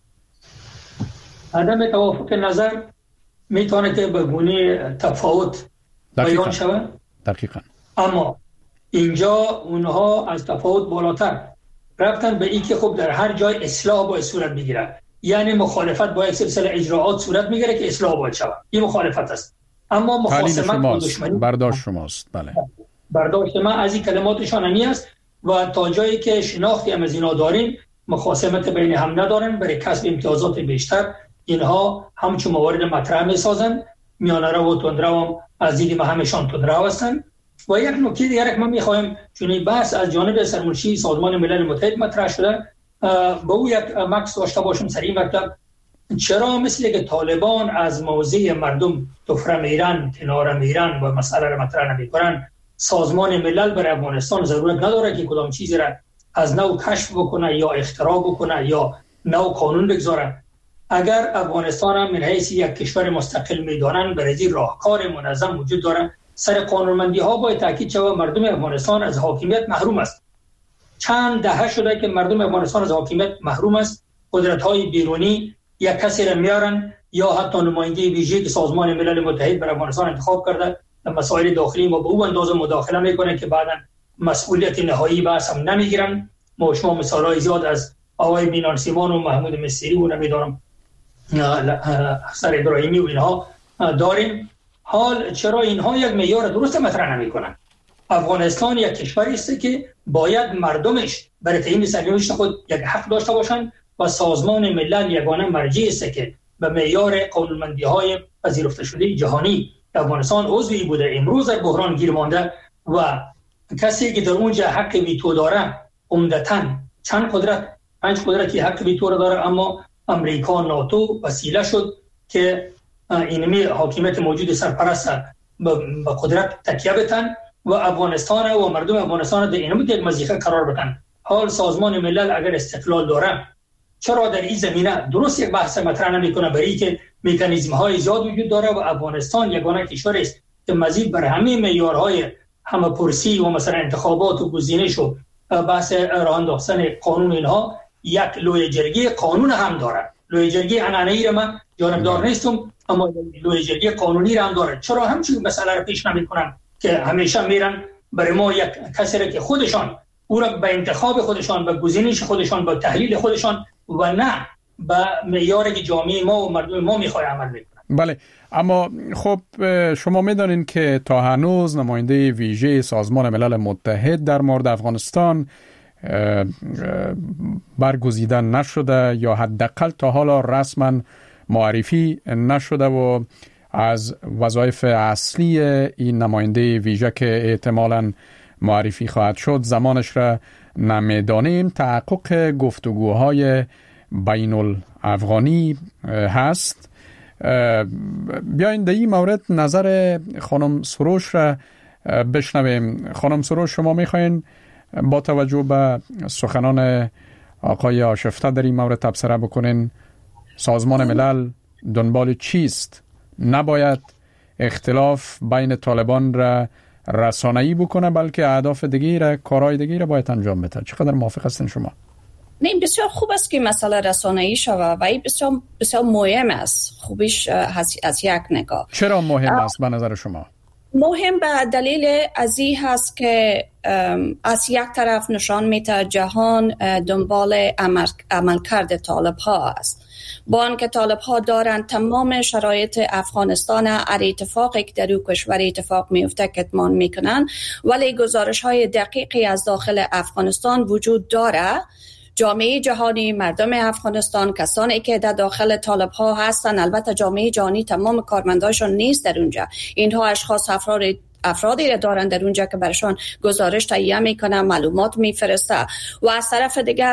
عدم توافق نظر میتونه که به گونه تفاوت بیان شود. دقیقاً. اما اینجا اونها از تفاوت بالاتر رفتن به این که خب در هر جای اصلاح باید صورت بگیره، یعنی مخالفت با یک سلسله اجراعات صورت میگیره که اصلاح باید شود. این مخالفت است. اما مخاصمت و دشمنی برداشت شماست. بله. برداشت من از این کلماتشان همی است و تا جایی که شناختی هم از اینا داریم مخاصمت بین هم ندارن برای کسب امتیازات بیشتر. اینها همچون موارد مطرح میسازن، میانه رو و تندرو هم از دید ما همشان تندرو هستن. و یک نکته دیگر که ما میخوایم، چون این بحث از جانب سرمنشی سازمان ملل متحد مطرح شده، با او یک مکس داشته باشم سر این مطلب. چرا مثل که طالبان از موضع مردم تفره میرن، کنار میرن و مسئله را مطرح نمیکنن، سازمان ملل برای افغانستان ضرورت نداره که کدام چیزی را از نو کشف بکنه یا اختراع بکنه یا نو قانون بگذاره. اگر افغانستان هم من حیث یک کشور مستقل میدانن، برای راهکار منظم وجود داره. سر قانونمندی ها باید تاکید شود مردم افغانستان از حاکمیت محروم است. چند دهه شده که مردم افغانستان از حاکمیت محروم است. قدرت های بیرونی یک کسی را میارن یا حتی نماینده ویژه که سازمان ملل متحد بر افغانستان انتخاب کرده در مسائل داخلی ما به او اندازه مداخله میکنه که بعدا مسئولیت نهایی بحث هم نمیگیرن. ما شما مثالای زیاد از آقای مینان سیمان و محمود مصری و نمیدونم حسن ابراهیمی و اینها داریم. حال چرا اینها یک معیار درست مطرح نمیکنن؟ افغانستان یک کشوری است که باید مردمش برای تعیین سرنوشت خود یک حق داشته باشند و سازمان ملل یگانه مرجعی است که به معیار قانونمندی‌های پذیرفته شده جهانی افغانستان عضوی بوده. امروز در بحران گیر مانده و کسی که در اونجا حق ویتو داره عمدتاً چند قدرت پنج قدرتی حق ویتو داره، اما امریکا ناتو وسیله شد که اینمی حاکمیت موجود سرپرست به قدرت تکیه بتن و افغانستان و مردم افغانستان در اینمی یک مضیقه قرار بدن. حال سازمان ملل اگر استقلال داره چرا در این زمینه درست یک بحث مطرح نمیکنه؟ برای که مکانیزم های زیاد وجود داره و افغانستان یگانه کشور است که مزید بر همه معیارهای همه پرسی و مثلا انتخابات و گزینش و بحث راه انداختن قانون اینها یک لوی جرگه قانون هم داره. لوی جرگه عنعنه‌ای را من جانبدار نیستم، اما لوی جرگه قانونی را هم داره. چرا همچین مسئله را پیش نمیکنن که همیشه میرن برای ما یک کسی را که خودشان او را به انتخاب خودشان، به گزینش خودشان، به تحلیل خودشان و نه به معیاری که جامعه ما و مردم ما میخواد عمل میکنن. بله، اما خب شما میدانید که تا هنوز نماینده ویژه سازمان ملل متحد در مورد افغانستان برگزیده نشده یا حداقل تا حالا رسما معرفی نشده و از وظایف اصلی این نماینده ویژه که احتمالاً معرفی خواهد شد زمانش را نمیدانیم. تحقق گفتگوهای بین الافغانی هست. بیاین در این مورد نظر خانم سروش را بشنویم. خانم سروش، شما میخواین با توجه به سخنان آقای آشفته در این مورد تبصره بکنین سازمان ملل دنبال چیست؟ نباید اختلاف بین طالبان را رسانه‌ای بکنه بلکه اهداف دیگه را، کارهای دیگه را باید انجام بده. چقدر موافق هستین شما؟ نه، بسیار خوب است که مسئله رسانه‌ای شود و این بسیار بسیار مهم است. خوبیش از, از یک نگاه. چرا مهم است به نظر شما؟ مهم به دلیل از این هست که از یک طرف نشان میده جهان دنبال عمل, عمل کرده طالب ها است. با آنکه طالب ها دارند تمام شرایط افغانستان ار اتفاقی که در او کشور اتفاق میفته کتمان میکنن، ولی گزارش های دقیقی از داخل افغانستان وجود داره. جامعه جهانی، مردم افغانستان، کسانی که در داخل طالب ها هستن، البته جامعه جهانی تمام کارمنداشون نیست در اونجا، اینها اشخاص افراد افرادی را دارن در اونجا که برشان گزارش تهیه میکنن، معلومات میفرسته و از طرف دیگه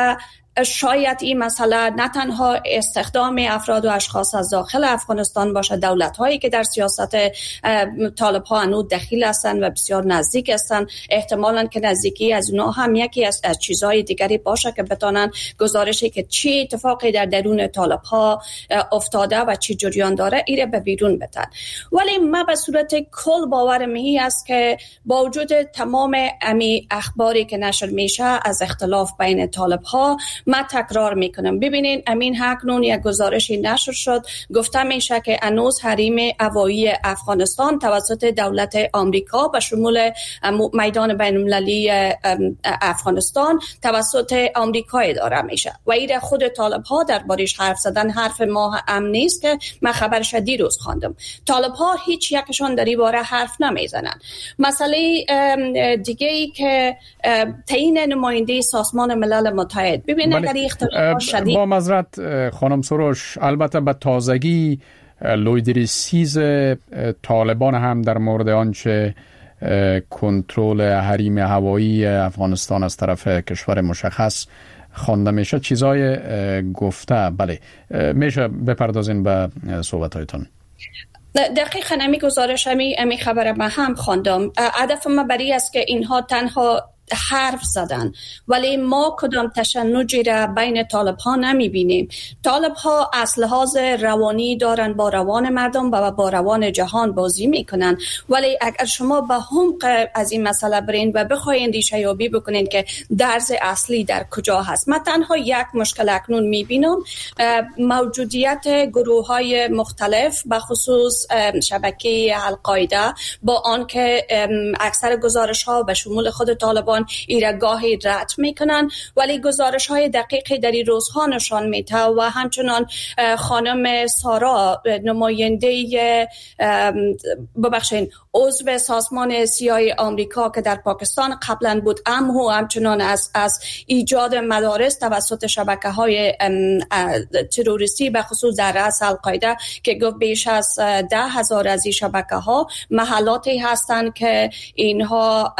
شاید این مسئله نه تنها استخدام افراد و اشخاص از داخل افغانستان باشه، دولت هایی که در سیاست طالب ها انو دخیل هستند و بسیار نزدیک هستند، احتمالاً که نزدیکی از اونها هم یکی از, از چیزهای دیگری باشه که بتونن گزارشی که چی اتفاقی در درون طالب ها افتاده و چی جریان داره ایره به بیرون بتن. ولی من به صورت کل باورم این است که با وجود تمام امی اخباری که نشر میشه از اختلاف بین طالب ها، من تکرار میکنم ببینین امین هکنون یک گزارشی نشر شد گفته میشه که انوز حریم هوایی افغانستان توسط دولت آمریکا به شمول میدان بین المللی افغانستان توسط آمریکا اداره میشه و این خود طالب ها دربارش حرف زدن. حرف ما هم نیست که من خبرش دیروز خواندم. طالب ها هیچ یکشون در این باره حرف نمیزنن. مسئله دیگه ای که تعیین نماینده سازمان ملل متحد، ببینید در اختلاف شدید با معذرت خانم سروش، البته به تازگی لویدریسیز طالبان هم در مورد آنچه کنترل حریم هوایی افغانستان از طرف کشور مشخص خوانده میشه چیزای گفته. بله، میشه بپردازین به صحبت‌هایتان؟ دقیقاً امی گزارش امی, امی خبر من هم خواندم. هدف من برای است که اینها تنها حرف زدن ولی ما کدام تشنجی را بین طالب ها نمی بینیم. طالب ها از لحاظ روانی دارن با روان مردم و با روان جهان بازی می کنن، ولی اگر شما به عمق از این مسئله برین و بخواین ریشه یابی بکنین که درز اصلی در کجا هست، من تنها یک مشکل اکنون می بینم، موجودیت گروه های مختلف به خصوص شبکه القاعده، با آنکه اکثر گزارش ها به شمول خود طالبان ایره گاهی رد میکنن ولی گزارش های دقیقی در این روزها نشان میده و همچنان خانم سارا نماینده ببخشین عضو سازمان سیاسی آمریکا که در پاکستان قبلا بود، امهو همچنان از از ایجاد مدارس توسط شبکه های تروریستی به خصوص در رأس القاعده که گفت بیش از ده هزار از این شبکه ها محلاتی هستند که اینها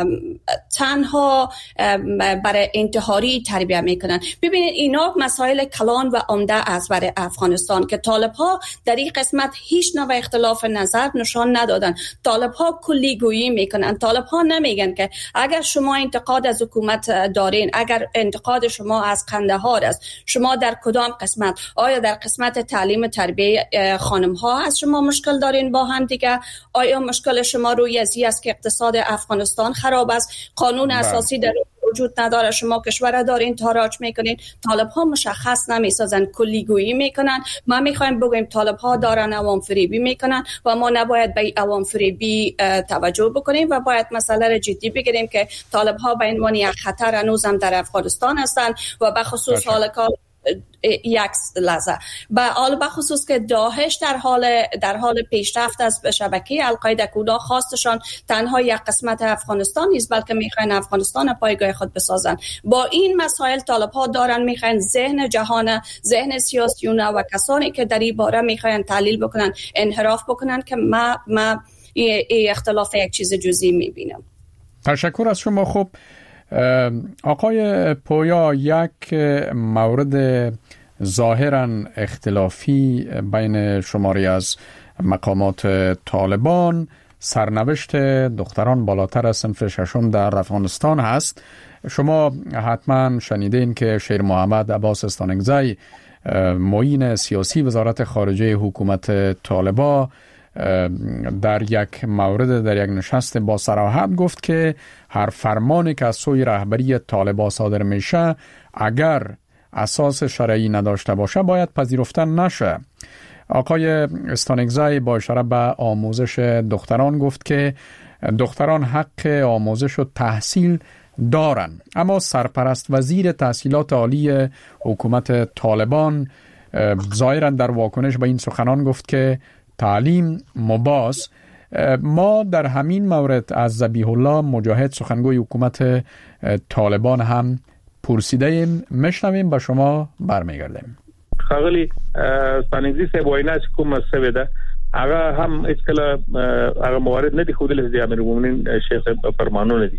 تنها برای انتحاری تربیت میکنن. ببینید اینا مسائل کلان و عمده از برای افغانستان که طالب ها در این قسمت هیچ نوع اختلاف نظر نشان ندادن. طالب ها کلی گویی میکنن. طالب ها نمیگن که اگر شما انتقاد از حکومت دارین، اگر انتقاد شما از قندهار است، شما در کدام قسمت؟ آیا در قسمت تعلیم تربیت خانم ها از شما مشکل دارین با هم دیگه؟ آیا مشکل شما روی ازی است که اقتصاد افغانستان خراب است، قانون اساسی در وجود نداره، شما کشور دارین تاراج میکنین؟ طالب ها مشخص نمیسازن، کلی گویی میکنن. ما میخوایم بگیم طالب ها دارن عوام فریبی میکنن و ما نباید به عوام فریبی توجه بکنیم و باید مسئله را جدی بگیریم که طالب ها به عنوان یک خطر هنوزم در افغانستان هستن و به خصوص حال کار یک لحظه به حال بخصوص که داعش در حال در حال پیشرفت از شبکه القاعده کودا خواستشان تنها یک قسمت افغانستان نیست بلکه میخواین افغانستان پایگاه خود بسازن. با این مسائل طالب ها دارن میخواین ذهن جهان، ذهن سیاسیون و کسانی که در این باره میخواین تحلیل بکنن انحراف بکنن که ما ما ای اختلاف یک چیز جزئی میبینم. تشکر از شما. خب آقای پویا، یک مورد ظاهراً اختلافی بین شماری از مقامات طالبان سرنوشت دختران بالاتر از صنف ششم در افغانستان هست. شما حتما شنیدین که شیر محمد عباس استانکزی، معین سیاسی وزارت خارجه حکومت طالبان، در یک مورد در یک نشست با صراحت گفت که هر فرمانی که از سوی رهبری طالبان صادر میشه اگر اساس شرعی نداشته باشه باید پذیرفته نشه. آقای استانکزی با اشاره به آموزش دختران گفت که دختران حق آموزش و تحصیل دارن، اما سرپرست وزیر تحصیلات عالی حکومت طالبان ظاهرا در واکنش به این سخنان گفت که تعلیم مباز. ما در همین مورد از ذبیح الله مجاهد سخنگوی حکومت طالبان هم پرسیده ایم، مشنویم با شما برمیگردیم. خاغلی استانکزی صاحب وینا چې کوم څه ده هغه هم اسکله هغه موارد نه دي خو د امیر المؤمنین شیخ فرمانونه دي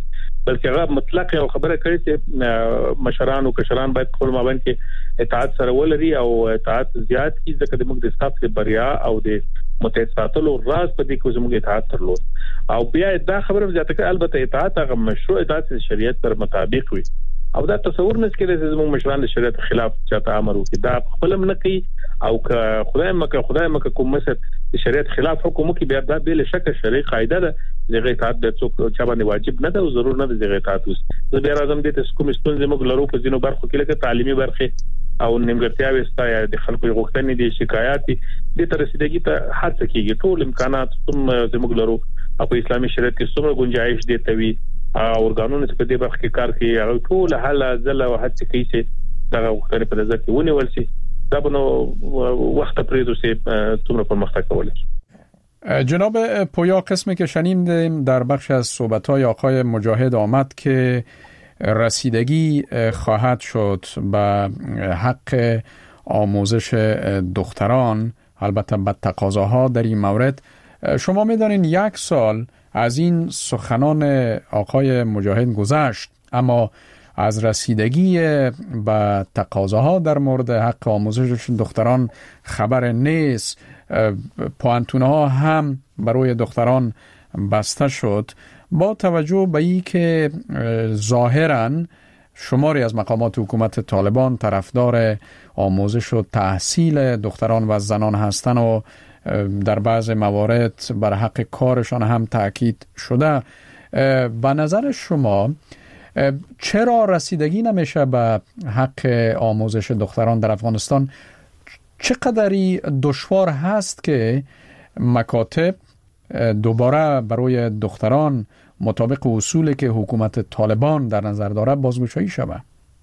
بلکې هغه مطلق یو خبره کړې چې مشران او کشران باید خپل مابین کې اطاعت سره ولري او اطاعت زیات کی ځکه د موږ د صف د بریا او د متحد ساتلو راز په دې کې زموږ اطاعت ترلود او بیا دا خبره زیاته کړه البته اطاعت هغه مشروع اطاعت شریعت پر مطابق وي او دا تصور نه کېږي چې زموږ مشران د شریعت خلاف چاته امر وکړي دا خپل نه کوي او که خدای مکه خدای مکه کوم مسد د شریعت خلاف حکم کوي بیا دا بل شک شرعي قاعده ده چې اطاعت د څوک چا باندې واجب نه ده او ضرور نه ده چې اطاعت وس زه بیا راځم د تاسو کوم ستونزې موږ لرو په ځینو برخو کې لکه تعلیمي برخه او نیمګړتیاوې ستا یا د خلکو غوښتنې دي شکایت دي د رسیدګۍ ته هڅه کیږي ټول امکانات کوم زموږ لرو او په اسلامي شریعت کې څومره گنجائش دي توي او قانون څخه په دې برخه کې کار کوي او ټول حل ځله او هڅه کوي چې دا وختونه په نظر کې ونیول شي دا بنو وخت پرېدو سي څومره پرمختګ کولای جناب پویا قسمی که شنیدیم در بخش از صحبت‌های آقای مجاهد آمد که رسیدگی خواهد شد به حق آموزش دختران البته به تقاضاها در این مورد شما می‌دانید یک سال از این سخنان آقای مجاهد گذشت اما از رسیدگی به تقاضاها در مورد حق آموزش دختران خبر نیست پوانتونها هم برای دختران بسته شد با توجه به این که ظاهراً شماری از مقامات حکومت طالبان طرفدار آموزش و تحصیل دختران و زنان هستند و در بعض موارد بر حق کارشان هم تاکید شده به نظر شما چرا رسیدگی نمیشه به حق آموزش دختران در افغانستان چقدری دشوار هست که مکاتب دوباره برای دختران مطابق اصولی که حکومت طالبان در نظر داره بازگشایی شود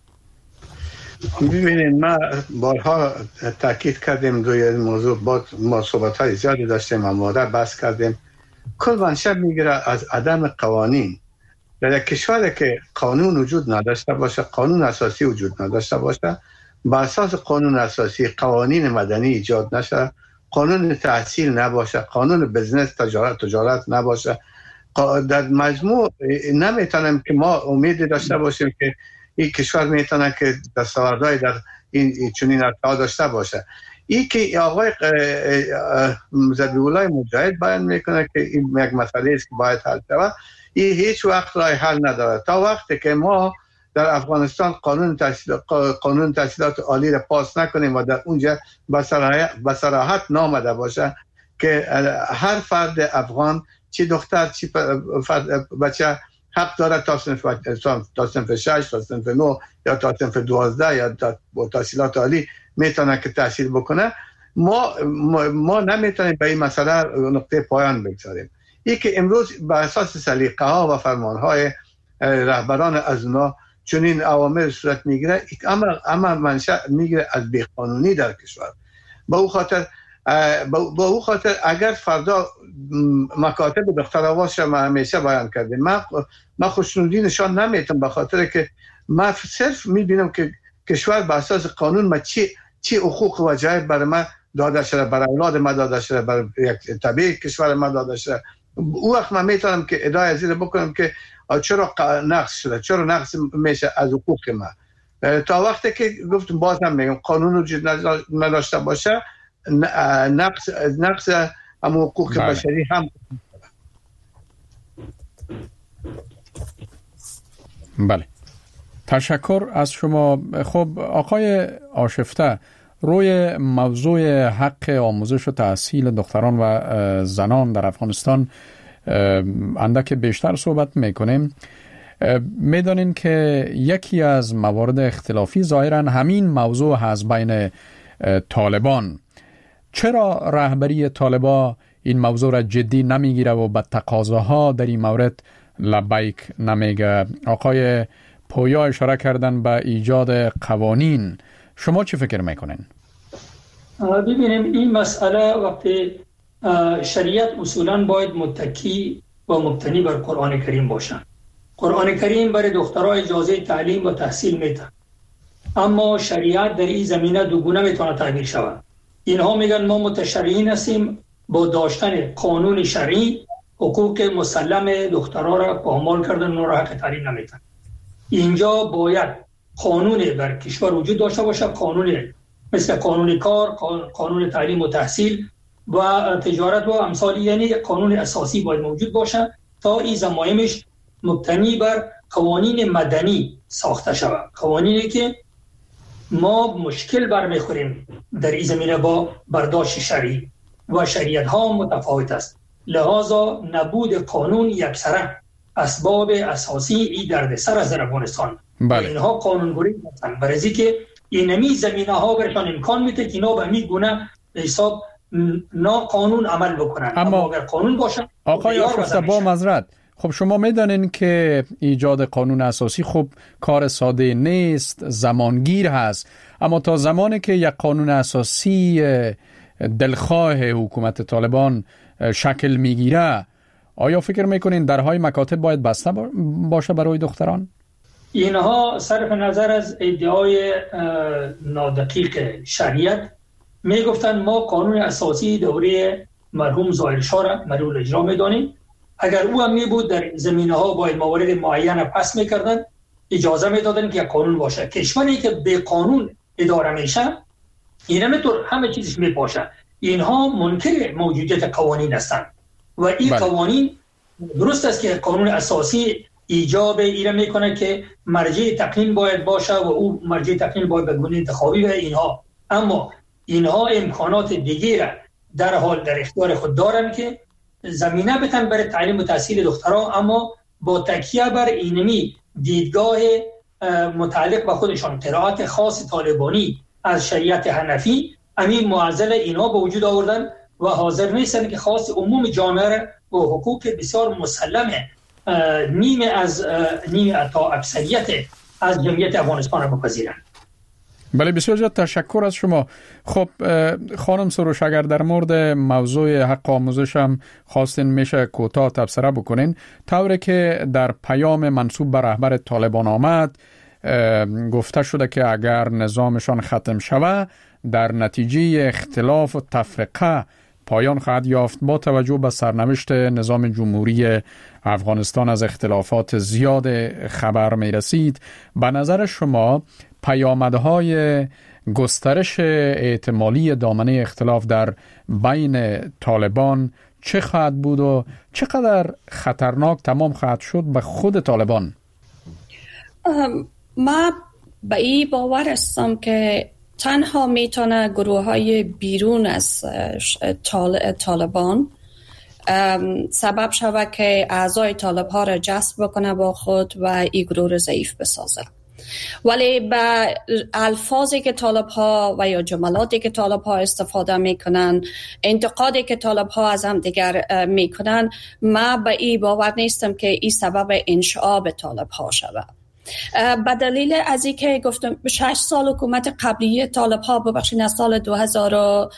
ببینید ما بارها تاکید کردیم روی موضوع با ما صحبت‌های زیادی داشتیم آماده بحث کردیم کل منشأ میگیره از عدم قوانین در یک کشوری که قانون وجود نداشته باشه قانون اساسی وجود نداشته باشه با اساس قانون اساسی قوانین مدنی ایجاد نشه قانون تحصیل نباشه قانون بزنس تجارت تجارت نباشه در مجموع نمیتونیم که ما امید داشته باشیم که این کشور میتونه که دستاوردهای در این چنین ارتقا داشته باشه این که آقای ذبیح الله مجاهد بیان میکنه که این یک مسئله است که باید حل شود این هیچ وقت راه حل نداره تا وقتی که ما در افغانستان قانون تحصیلات قانون تحصیلات عالی را پاس نکنیم و در اونجا به صراحت نامده باشه که هر فرد افغان چی دختر چی بچه حق داره تا صنف تا صنف شش تا صنف نه یا تا صنف دوازده یا تا تحصیلات عالی میتونه که تحصیل بکنه ما ما نمیتونیم به این مسئله نقطه پایان بگذاریم این که امروز به اساس سلیقه ها و فرمان های رهبران از اونا چنین اوامر صورت میگیره اما اما منشأ میگیره از بیقانونی در کشور به او خاطر با او خاطر اگر فردا مکاتب دختر آواز ما همیشه بیان کردیم من من خوشنودی نشان نمیتونم به خاطر که من صرف میبینم که کشور به اساس قانون ما چی چی حقوق و جایب برای ما داده شده برای اولاد ما داده شده برای یک طبیعی کشور ما داده شده او وقت من میتونم که ادعای زیر بکنم که چرا نقص شده چرا نقص میشه از حقوق ما تا وقتی که گفتم باز هم میگم قانون وجود نداشته باشه نقص نقص هم حقوق بله. بشری هم بله تشکر از شما. خب آقای آشفته روی موضوع حق آموزش و تحصیل دختران و زنان در افغانستان اندک بیشتر صحبت میکنیم. میدانین که یکی از موارد اختلافی ظاهرا همین موضوع هست بین طالبان. چرا رهبری طالبان این موضوع را جدی نمیگیره و به تقاضاها در این مورد لبیک نمیگه؟ آقای پویا اشاره کردن به ایجاد قوانین. شما چی فکر میکنین؟ ببینیم این مسئله وقتی شریعت اصولاً باید متکی و مبتنی بر قرآن کریم باشن. قرآن کریم برای دخترها اجازه تعلیم و تحصیل میده، اما شریعت در این زمینه دوگونه میتونه تعبیر شود. اینها میگن ما متشرعین هستیم با داشتن قانون شرعی حقوق مسلم دخترها را پامال کردن، اونها را حق تعلیم نمیدن. اینجا باید قانون بر کشور وجود داشته باشه، قانون مثل قانون کار، قانون تعلیم و تحصیل و تجارت و امثالی، یعنی قانون اساسی باید موجود باشه تا این ضمایمش مبتنی بر قوانین مدنی ساخته شود. قوانینی که ما مشکل برمیخوریم در این زمینه با برداشت شرعی و شریعت ها متفاوت است، لذا نبود قانون یکسره اسباب اساسی این دردسر از در افغانستان. بله. اینها قانونگذاری هستند برای اینکه اینمی زمینه ها برشان امکان میده که اینا به همین گونه به حساب نا قانون عمل بکنن. اما, اما اگر قانون باشه آقای آشفته با معذرت، خب شما میدانین که ایجاد قانون اساسی خب کار ساده نیست، زمانگیر هست، اما تا زمانی که یک قانون اساسی دلخواه حکومت طالبان شکل میگیره، آیا فکر میکنین درهای مکاتب باید بسته باشه برای دختران؟ اینها صرف نظر از ادعای نادقیق شریعت میگفتن ما قانون اساسی دوره مرحوم ظاهر شاه را مورد اجرا میدانیم. اگر او هم می بود در زمینه ها باید موارد معین پس میکردن، اجازه میدادن که قانون باشه. کشوری که به قانون اداره میشه این همینطور همه چیزش میپاشه. اینها منکر موجودیت قوانین هستند و این بله. قوانین درست است که قانون اساسی ایجاب ایره میکنه که مرجع تقنین باید باشه و او مرجع تقنین باید به گونه انتخابی به اینها، اما اینها امکانات دیگه را در حال در اختیار خود دارن که زمینه بتن برای تعلیم و تحصیل دخترها، اما با تکیه بر اینمی دیدگاه متعلق به خودشان، قرائت خاص طالبانی از شریعت حنفی، همین معضل اینا به وجود آوردن و حاضر نیستن که خاص عموم جامعه و حقوق بسیار مسلمه نیمه از نیمه تا اکثریت از جمعیت افغانستان را بپذیرن. بله، بسیار زیاد تشکر از شما. خب خانم سروش، اگر در مورد موضوع حق آموزش هم خواستین میشه کوتاه تبصره بکنین، طوری که در پیام منسوب به رهبر طالبان آمد گفته شده که اگر نظامشان ختم شود در نتیجه اختلاف و تفرقه پایان خواهد یافت. با توجه به سرنوشت نظام جمهوری افغانستان از اختلافات زیاد خبر می رسید. به نظر شما پیامدهای گسترش احتمالی دامنه اختلاف در بین طالبان چه خواهد بود و چقدر خطرناک تمام خواهد شد به خود طالبان؟ ما به این باور هستم که تنها میتونه گروه های بیرون از طالبان سبب شود که اعضای طالب ها را جذب بکنه با خود و این گروه را ضعیف بسازه. ولی به الفاظی که طالب ها و یا جملاتی که طالب ها استفاده میکنن، انتقادی که طالب ها از هم دیگر میکنن، ما به این باور نیستم که این سبب انشعاب طالب ها شود. به دلیل از این که گفتم شش سال حکومت قبلی طالب ها ببخشید از سال دو هزار و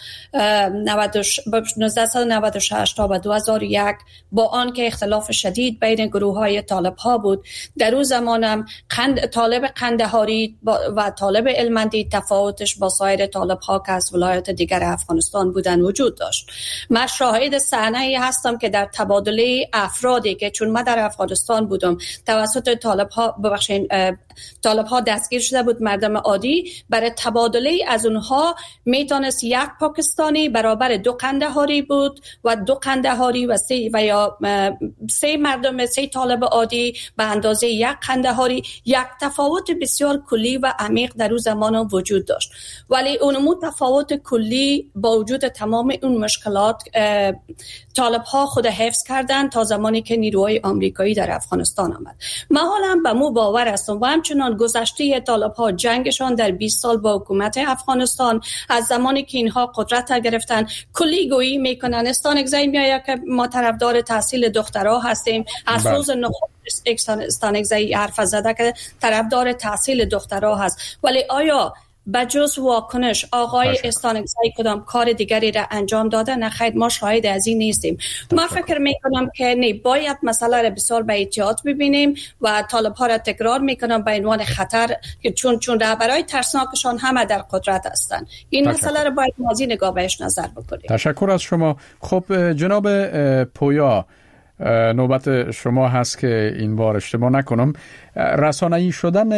نود و شش تا به دو هزار و یک با آن که اختلاف شدید بین گروه های طالب ها بود، در اون زمانم قند طالب قندهاری و طالب علمندی تفاوتش با سایر طالب ها که از ولایات دیگر افغانستان بودن وجود داشت. من شاهد صحنه‌ای هستم که در تبادله افرادی که چون من در افغانستان بودم توسط طالب ها ببخشید طالب ها دستگیر شده بود مردم عادی، برای تبادله از اونها میتونست یک پاکستانی برابر دو قندهاری بود و دو قندهاری و سه و یا سه مردم سه طالب عادی به اندازه یک قندهاری. یک تفاوت بسیار کلی و عمیق در اون زمان وجود داشت، ولی اون تفاوت کلی با وجود تمام اون مشکلات طالب ها خود حفظ کردن تا زمانی که نیروهای آمریکایی در افغانستان آمد. ما حالا به مو باور هستم و همچنان گذشته طالب ها جنگشان در بیست سال با حکومت افغانستان از زمانی که اینها قدرت گرفتن کلی گویی میکنن. استانگزی میآید که ما طرفدار تحصیل دخترها هستیم، از روز نخست استانگزی حرف زده که طرفدار تحصیل دخترها هست، ولی آیا بجز واکنش آقای استانگزی کدام کار دیگری را انجام داده؟ نه خیر، ما شاهد از این نیستیم. ما فکر میکنم که نه، باید مسئله را بسیار به احتیاط ببینیم و طالب ها را تکرار میکنم به عنوان خطر، چون چون رهبرای ترسناکشان همه در قدرت هستند. این تشکر. مسئله را باید مازی نگاه بهش نظر بکنیم. تشکر از شما. خب جناب پویا، نوبت شما هست که این بار اشتباه نکنم. رسانه‌ای شدن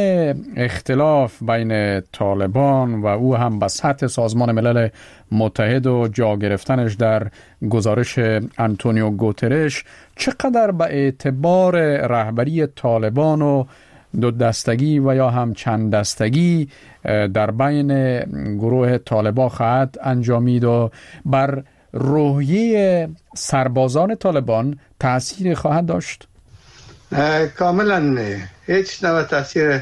اختلاف بین طالبان و او هم به سطح سازمان ملل متحد و جا گرفتنش در گزارش آنتونیو گوترش چقدر به اعتبار رهبری طالبان و دو دستگی و یا هم چند دستگی در بین گروه طالبان خواهد انجامید و بر روحیه سربازان طالبان تأثیر خواهد داشت؟ کاملا نه. هیچ نوع تأثیر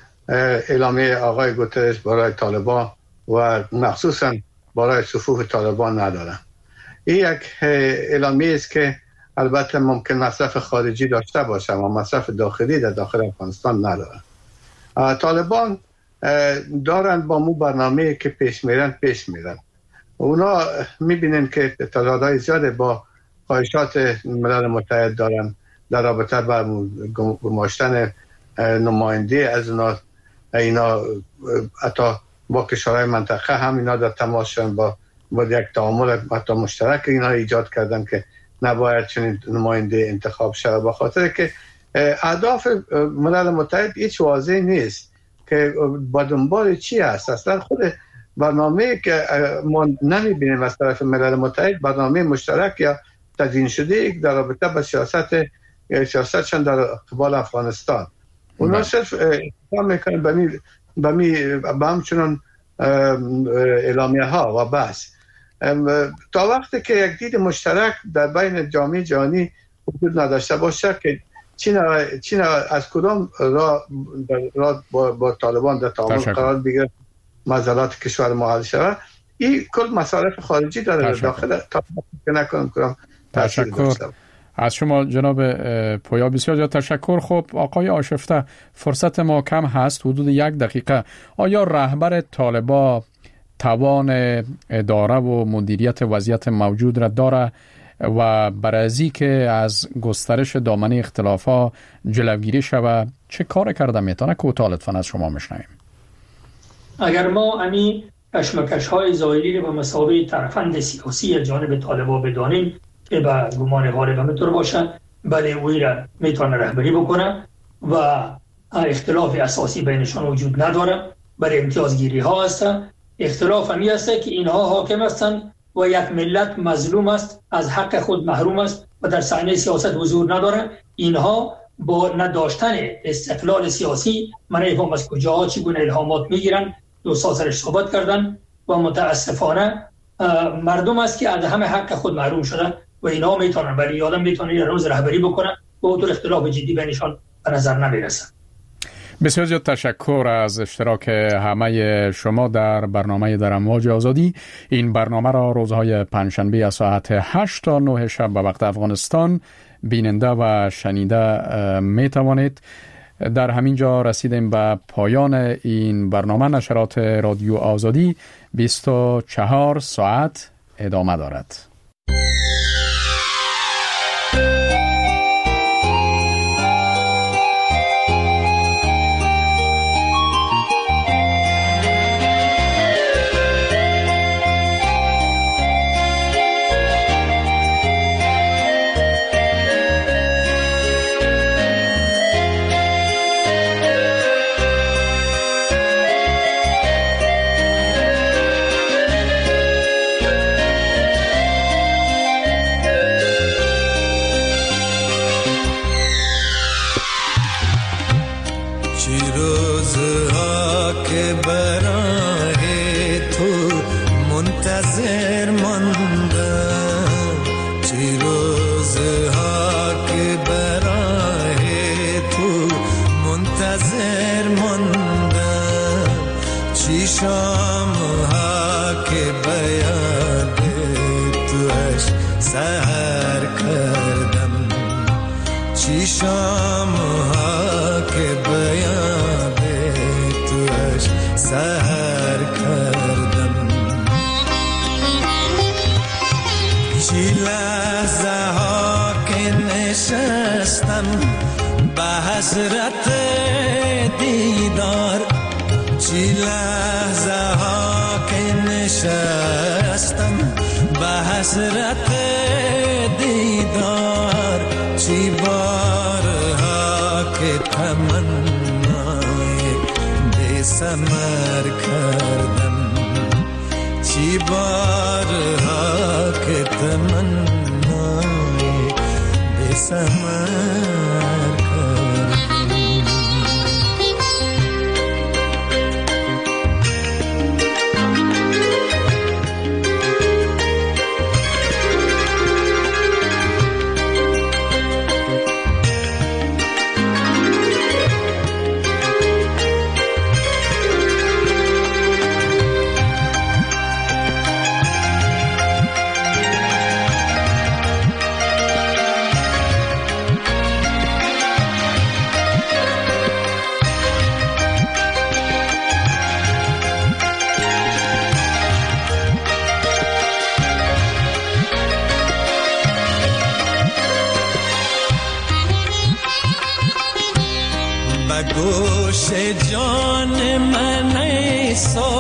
اعلامیه آقای گوترش برای طالبان و مخصوصا برای صفوف طالبان نداره. این یک اعلامیه است که البته ممکن مصرف خارجی داشته باشه اما مصرف داخلی در داخل افغانستان نداره. طالبان دارن با مو برنامه که پیش میرن پیش میرن. اونا میبینن که تعدادهای زیاده با خواهشات ملل متحد دارن در رابطه با گماشتن نماینده از اونا. اینا حتی با کشورهای منطقه هم اینا در تماس شدن با با یک تعامل حتی مشترک اینا ایجاد کردن که نباید چنین نماینده انتخاب شود، با خاطر که اهداف ملل متحد هیچ واضح نیست که با دنبال چی است. اصلا خود برنامه که ما نمیبینیم از طرف ملل متحد برنامه مشترک یا تدوین شده در رابطه با سیاست سیاستشان در قبال افغانستان. اونا صرف اقدام میکنن بمی بمی با همچنان اعلامیه ها و بس. تا وقتی که یک دید مشترک در بین جامعه جهانی وجود نداشته باشه که چین چین از کدام را را با, با طالبان در تعامل قرار بگیره معضلات کشور ما حل شود، این کل مصارف خارجی داره تشکر. داخل تا نکنم کنم تشکر از شما جناب پویا، بسیار زیاد تشکر. خب آقای آشفته، فرصت ما کم هست، حدود یک دقیقه. آیا رهبر طالبان توان اداره و مدیریت وضعیت موجود را داره و برای که از گسترش دامنه اختلافات جلوگیری شود چه کار کرده میتونه؟ کوتاه لطفاً از شما میشنویم. اگر ما امی کشمکش های ظاهری رو به مسابقه طرفند سیاسی از جانب طالبان بدانیم که به گمان غالب همینطور باشه، بله اوی را میتونه رهبری بکنه و اختلاف اساسی بینشان وجود نداره، برای امتیازگیری ها هست. اختلاف همی است که اینها حاکم هستند و یک ملت مظلوم است، از حق خود محروم است و در صحنه سیاست حضور نداره. اینها با نداشتن استقلال سیاسی من نمی‌فهم از کجا چگونه الهامات میگیرن. دو سال صحبت کردن و متاسفانه مردم است که از همه حق خود محروم شده و اینا میتونن ولی آدم میتونه روز رهبری بکنه و اون اختلاف جدی بینشان به نظر نمیرسه. بسیار زیاد تشکر از اشتراک همه شما در برنامه در امواج آزادی. این برنامه را روزهای پنجشنبه از ساعت هشت تا نه شب به وقت افغانستان بیننده و شنیده می توانید. در همین جا رسیدیم به پایان این برنامه. نشرات رادیو آزادی بیست و چهار ساعت ادامه دارد. حسرت دیدار چی لحظه ها که نشستم به حسرت دیدار چی بارها که تمنای بی ثمر کردم، چی بارها که تمنای بی ثمر گوش جان من ای